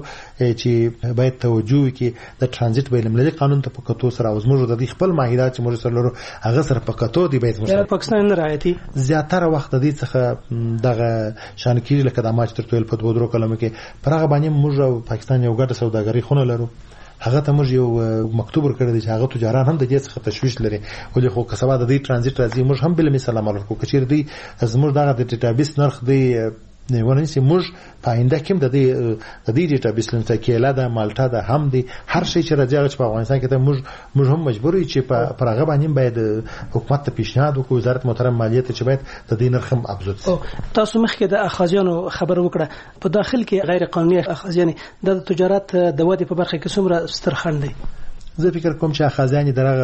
چې باید توجه وکړي د ترانزیت بین المللي قانون ته په کتو سره او موږ د خپل معاهدات چې موږ سره لرو هغه سره په کتو دی باید موږ پاکستان نه رعایتي زیاتره وخت د دې څخه دغه شان کیږي لکه د ماچ تر ټول په 2 کلمه کې پر هغه باندې موږ او پاکستان یو ګډه سوداګري خونه لرو. هغه ته موږ یو مکتوب ورکړی دی چې هغه تجاران هم د دې څخه تشویش لري ولې خو کسبه د دې ترانزیت راځي موږ هم بل مثال عمل وکړو کچیر دی زموږ دغه د ډیټابیس نرخ دی نه ونه چې موږ پاینده کوم د دې ډیټابیس لنته کېلا د مالټا د هم دی هر شي چې راځي په افغانستان کې ته موږ هم مجبور یو چې په هغه باندې باید حکومت ته پیشنهاد وکړو وزارت محترم مالیات چې باید د دې نرخ هم افزود شي. تاسو مخکې د اخاذیانو خبر وکړه په داخل کې غیر قانوني اخاذیان د تجارت د ودې په برخه کې څومره ستر خنډ دی؟ زه فکر کوم چې اخاذیان درغه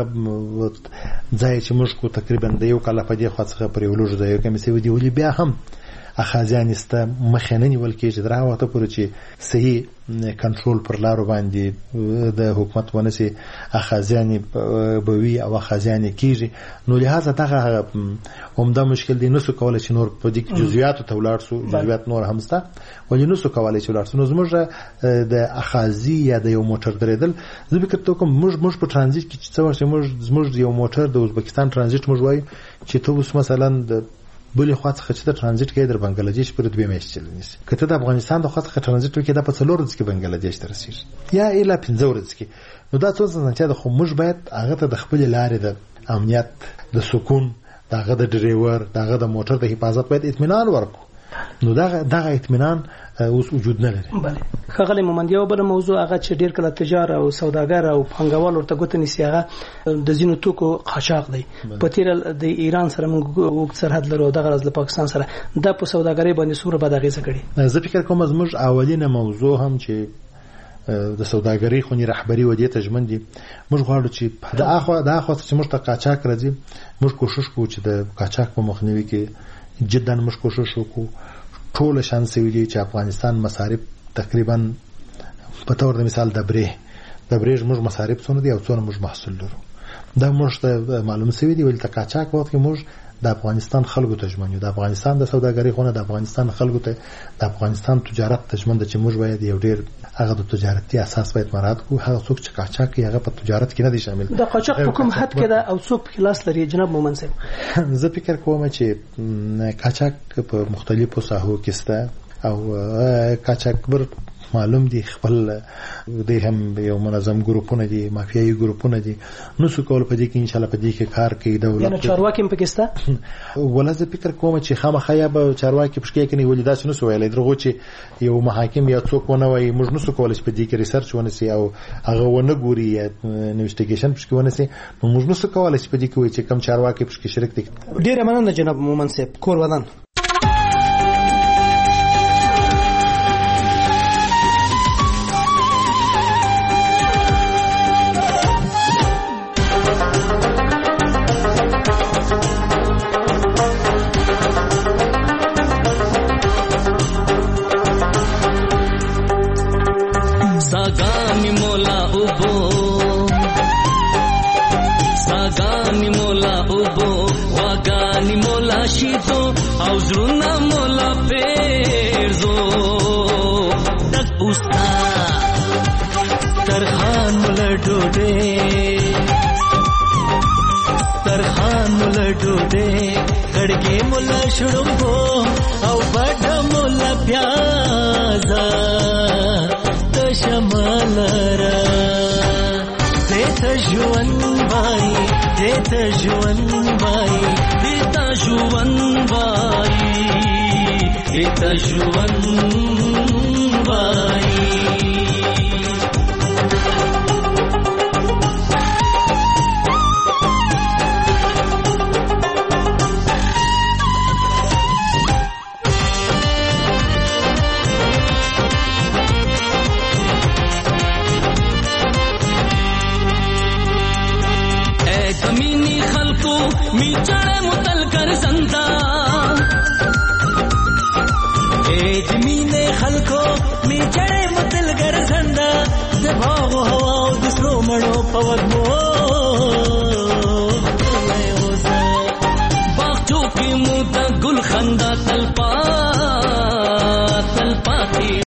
ځای چې موږ کو تقریبا د یو کال په دې خوا څخه پر یو لوژ ځای کې مې سوي دی بیا هم اخاذیان است مخننی ولکې چې دراوته پورې چې صحیح کنټرول پر لارو باندې د حکومت ونسي اخاذیان بوي او اخاذیان کیږي نو لهدا دغه عمده مشکل دی نو څه کولای چې نور په دې جزئیات ته ولاړ سو جزئیات نور همسته ولې نو څه کولای چې ولاړ سو نو زموږ د اخاذي یا د یو موټر درېدل زه فکر کوم موږ په ترانزیت کې څه وخت موږ یو موټر د ازبکستان ترانزیت موږ وایي چې ته اوس مثلا د بلې خوا څخه چې د ترانزیت کې در بنگلاديش پر 2 میاشتې چلنیسي کته د افغانستان د خوا څخه ترانزیت کې د په 4 ورځې کې بنگلاديش ته رسیږي یا اله 15 ورځې کې نو دا څه څه چې د خو موږ باید هغه ته د خپل لارې د امنیت د سکون دغه د ډرایور دغه د موټر د حفاظت باید اطمینان ورکړو نو دغه اطمینان اوس وجود نه لري. بله خغلی مومند یو بل موضوع هغه چې ډیر کله تجار او سوداګر او پنګوال ورته ګوتې نسی هغه د زینو توکو قاچاق دی. په تیر د ایران سره موږ سرحد لرو دغه از پاکستان سره د په سوداګرۍ باندې سوره بد اغیزه کړي. زه فکر کوم زموږ اولینه موضوع هم چې د سوداګرۍ خونی رهبری ودی تجمن دي موږ غواړو چې د اخو چې موږ ته قاچاق راځي موږ کوشش کوو چې د قاچاق په مخنیوي کې جدا موږ کوشش وکړو. ټول شانس ویلي چې افغانستان مصارف تقریبا په تور د مثال د بریج موږ مصارف څونه دي او څونه موږ محصول لرو دا موږ ته معلوم سوي دي ولې تقاچاق وخت کې موږ د افغانستان خلکو ته ژمنو د افغانستان د سوداګرۍ خونه د افغانستان خلکو ته د افغانستان تجارت ته ژمن د چې موږ باید یو ډیر هغه د تجارتي اساس باید مراعات کوو. هغه څوک چې قاچاق کوي هغه په تجارت کې نه دي شامل. د قاچاق په کوم حد کې دا او څوک په لاس لري جناب مومن صاحب؟ زه فکر کوم چې قاچاق په مختلفو ساحو کې سته او قاچاق بر معلوم دي خپل د هم یو منظم ګروپونه دي مافیایي ګروپونه دي نو څو کول په دې کې ان شاء الله په دې کې کار کوي دولت یعنی چارواکي په کېسته ولزه فکر کوم چې خامخا یا به چارواکي پښکې کې نه ولیدا شنو سویلې درغو چې یو محاکم یا څوک ونه وای موږ نو څو کول په دې کې ریسرچ ونسي او هغه ونه ګوري یا انویسټیګیشن پښکې ونسي نو موږ نو څو کول په دې کې وای چې کم چارواکي پښکې شریک دي. ډیره مننه جناب مومن صاحب کور ودان. सागामी मोल او زړونه مولا پیرزو تک پوستا ترخان مولا ډوډۍ ترخان مولا ډوډۍ کړګي مولا شړمبو او بډ مولا پیازا د شمال را دیتا ژوند وای دیتا ژوند وای دیتا ژوند وای دیتا ژوند وای زمینی خلقو می چڑے متل کر زندہ اے زمین خلقو می چڑے متل کر زندہ دباغ ہوا دسرو مڑو پود مو باغچو کی مودا گل خندہ تلپا تلپا تھی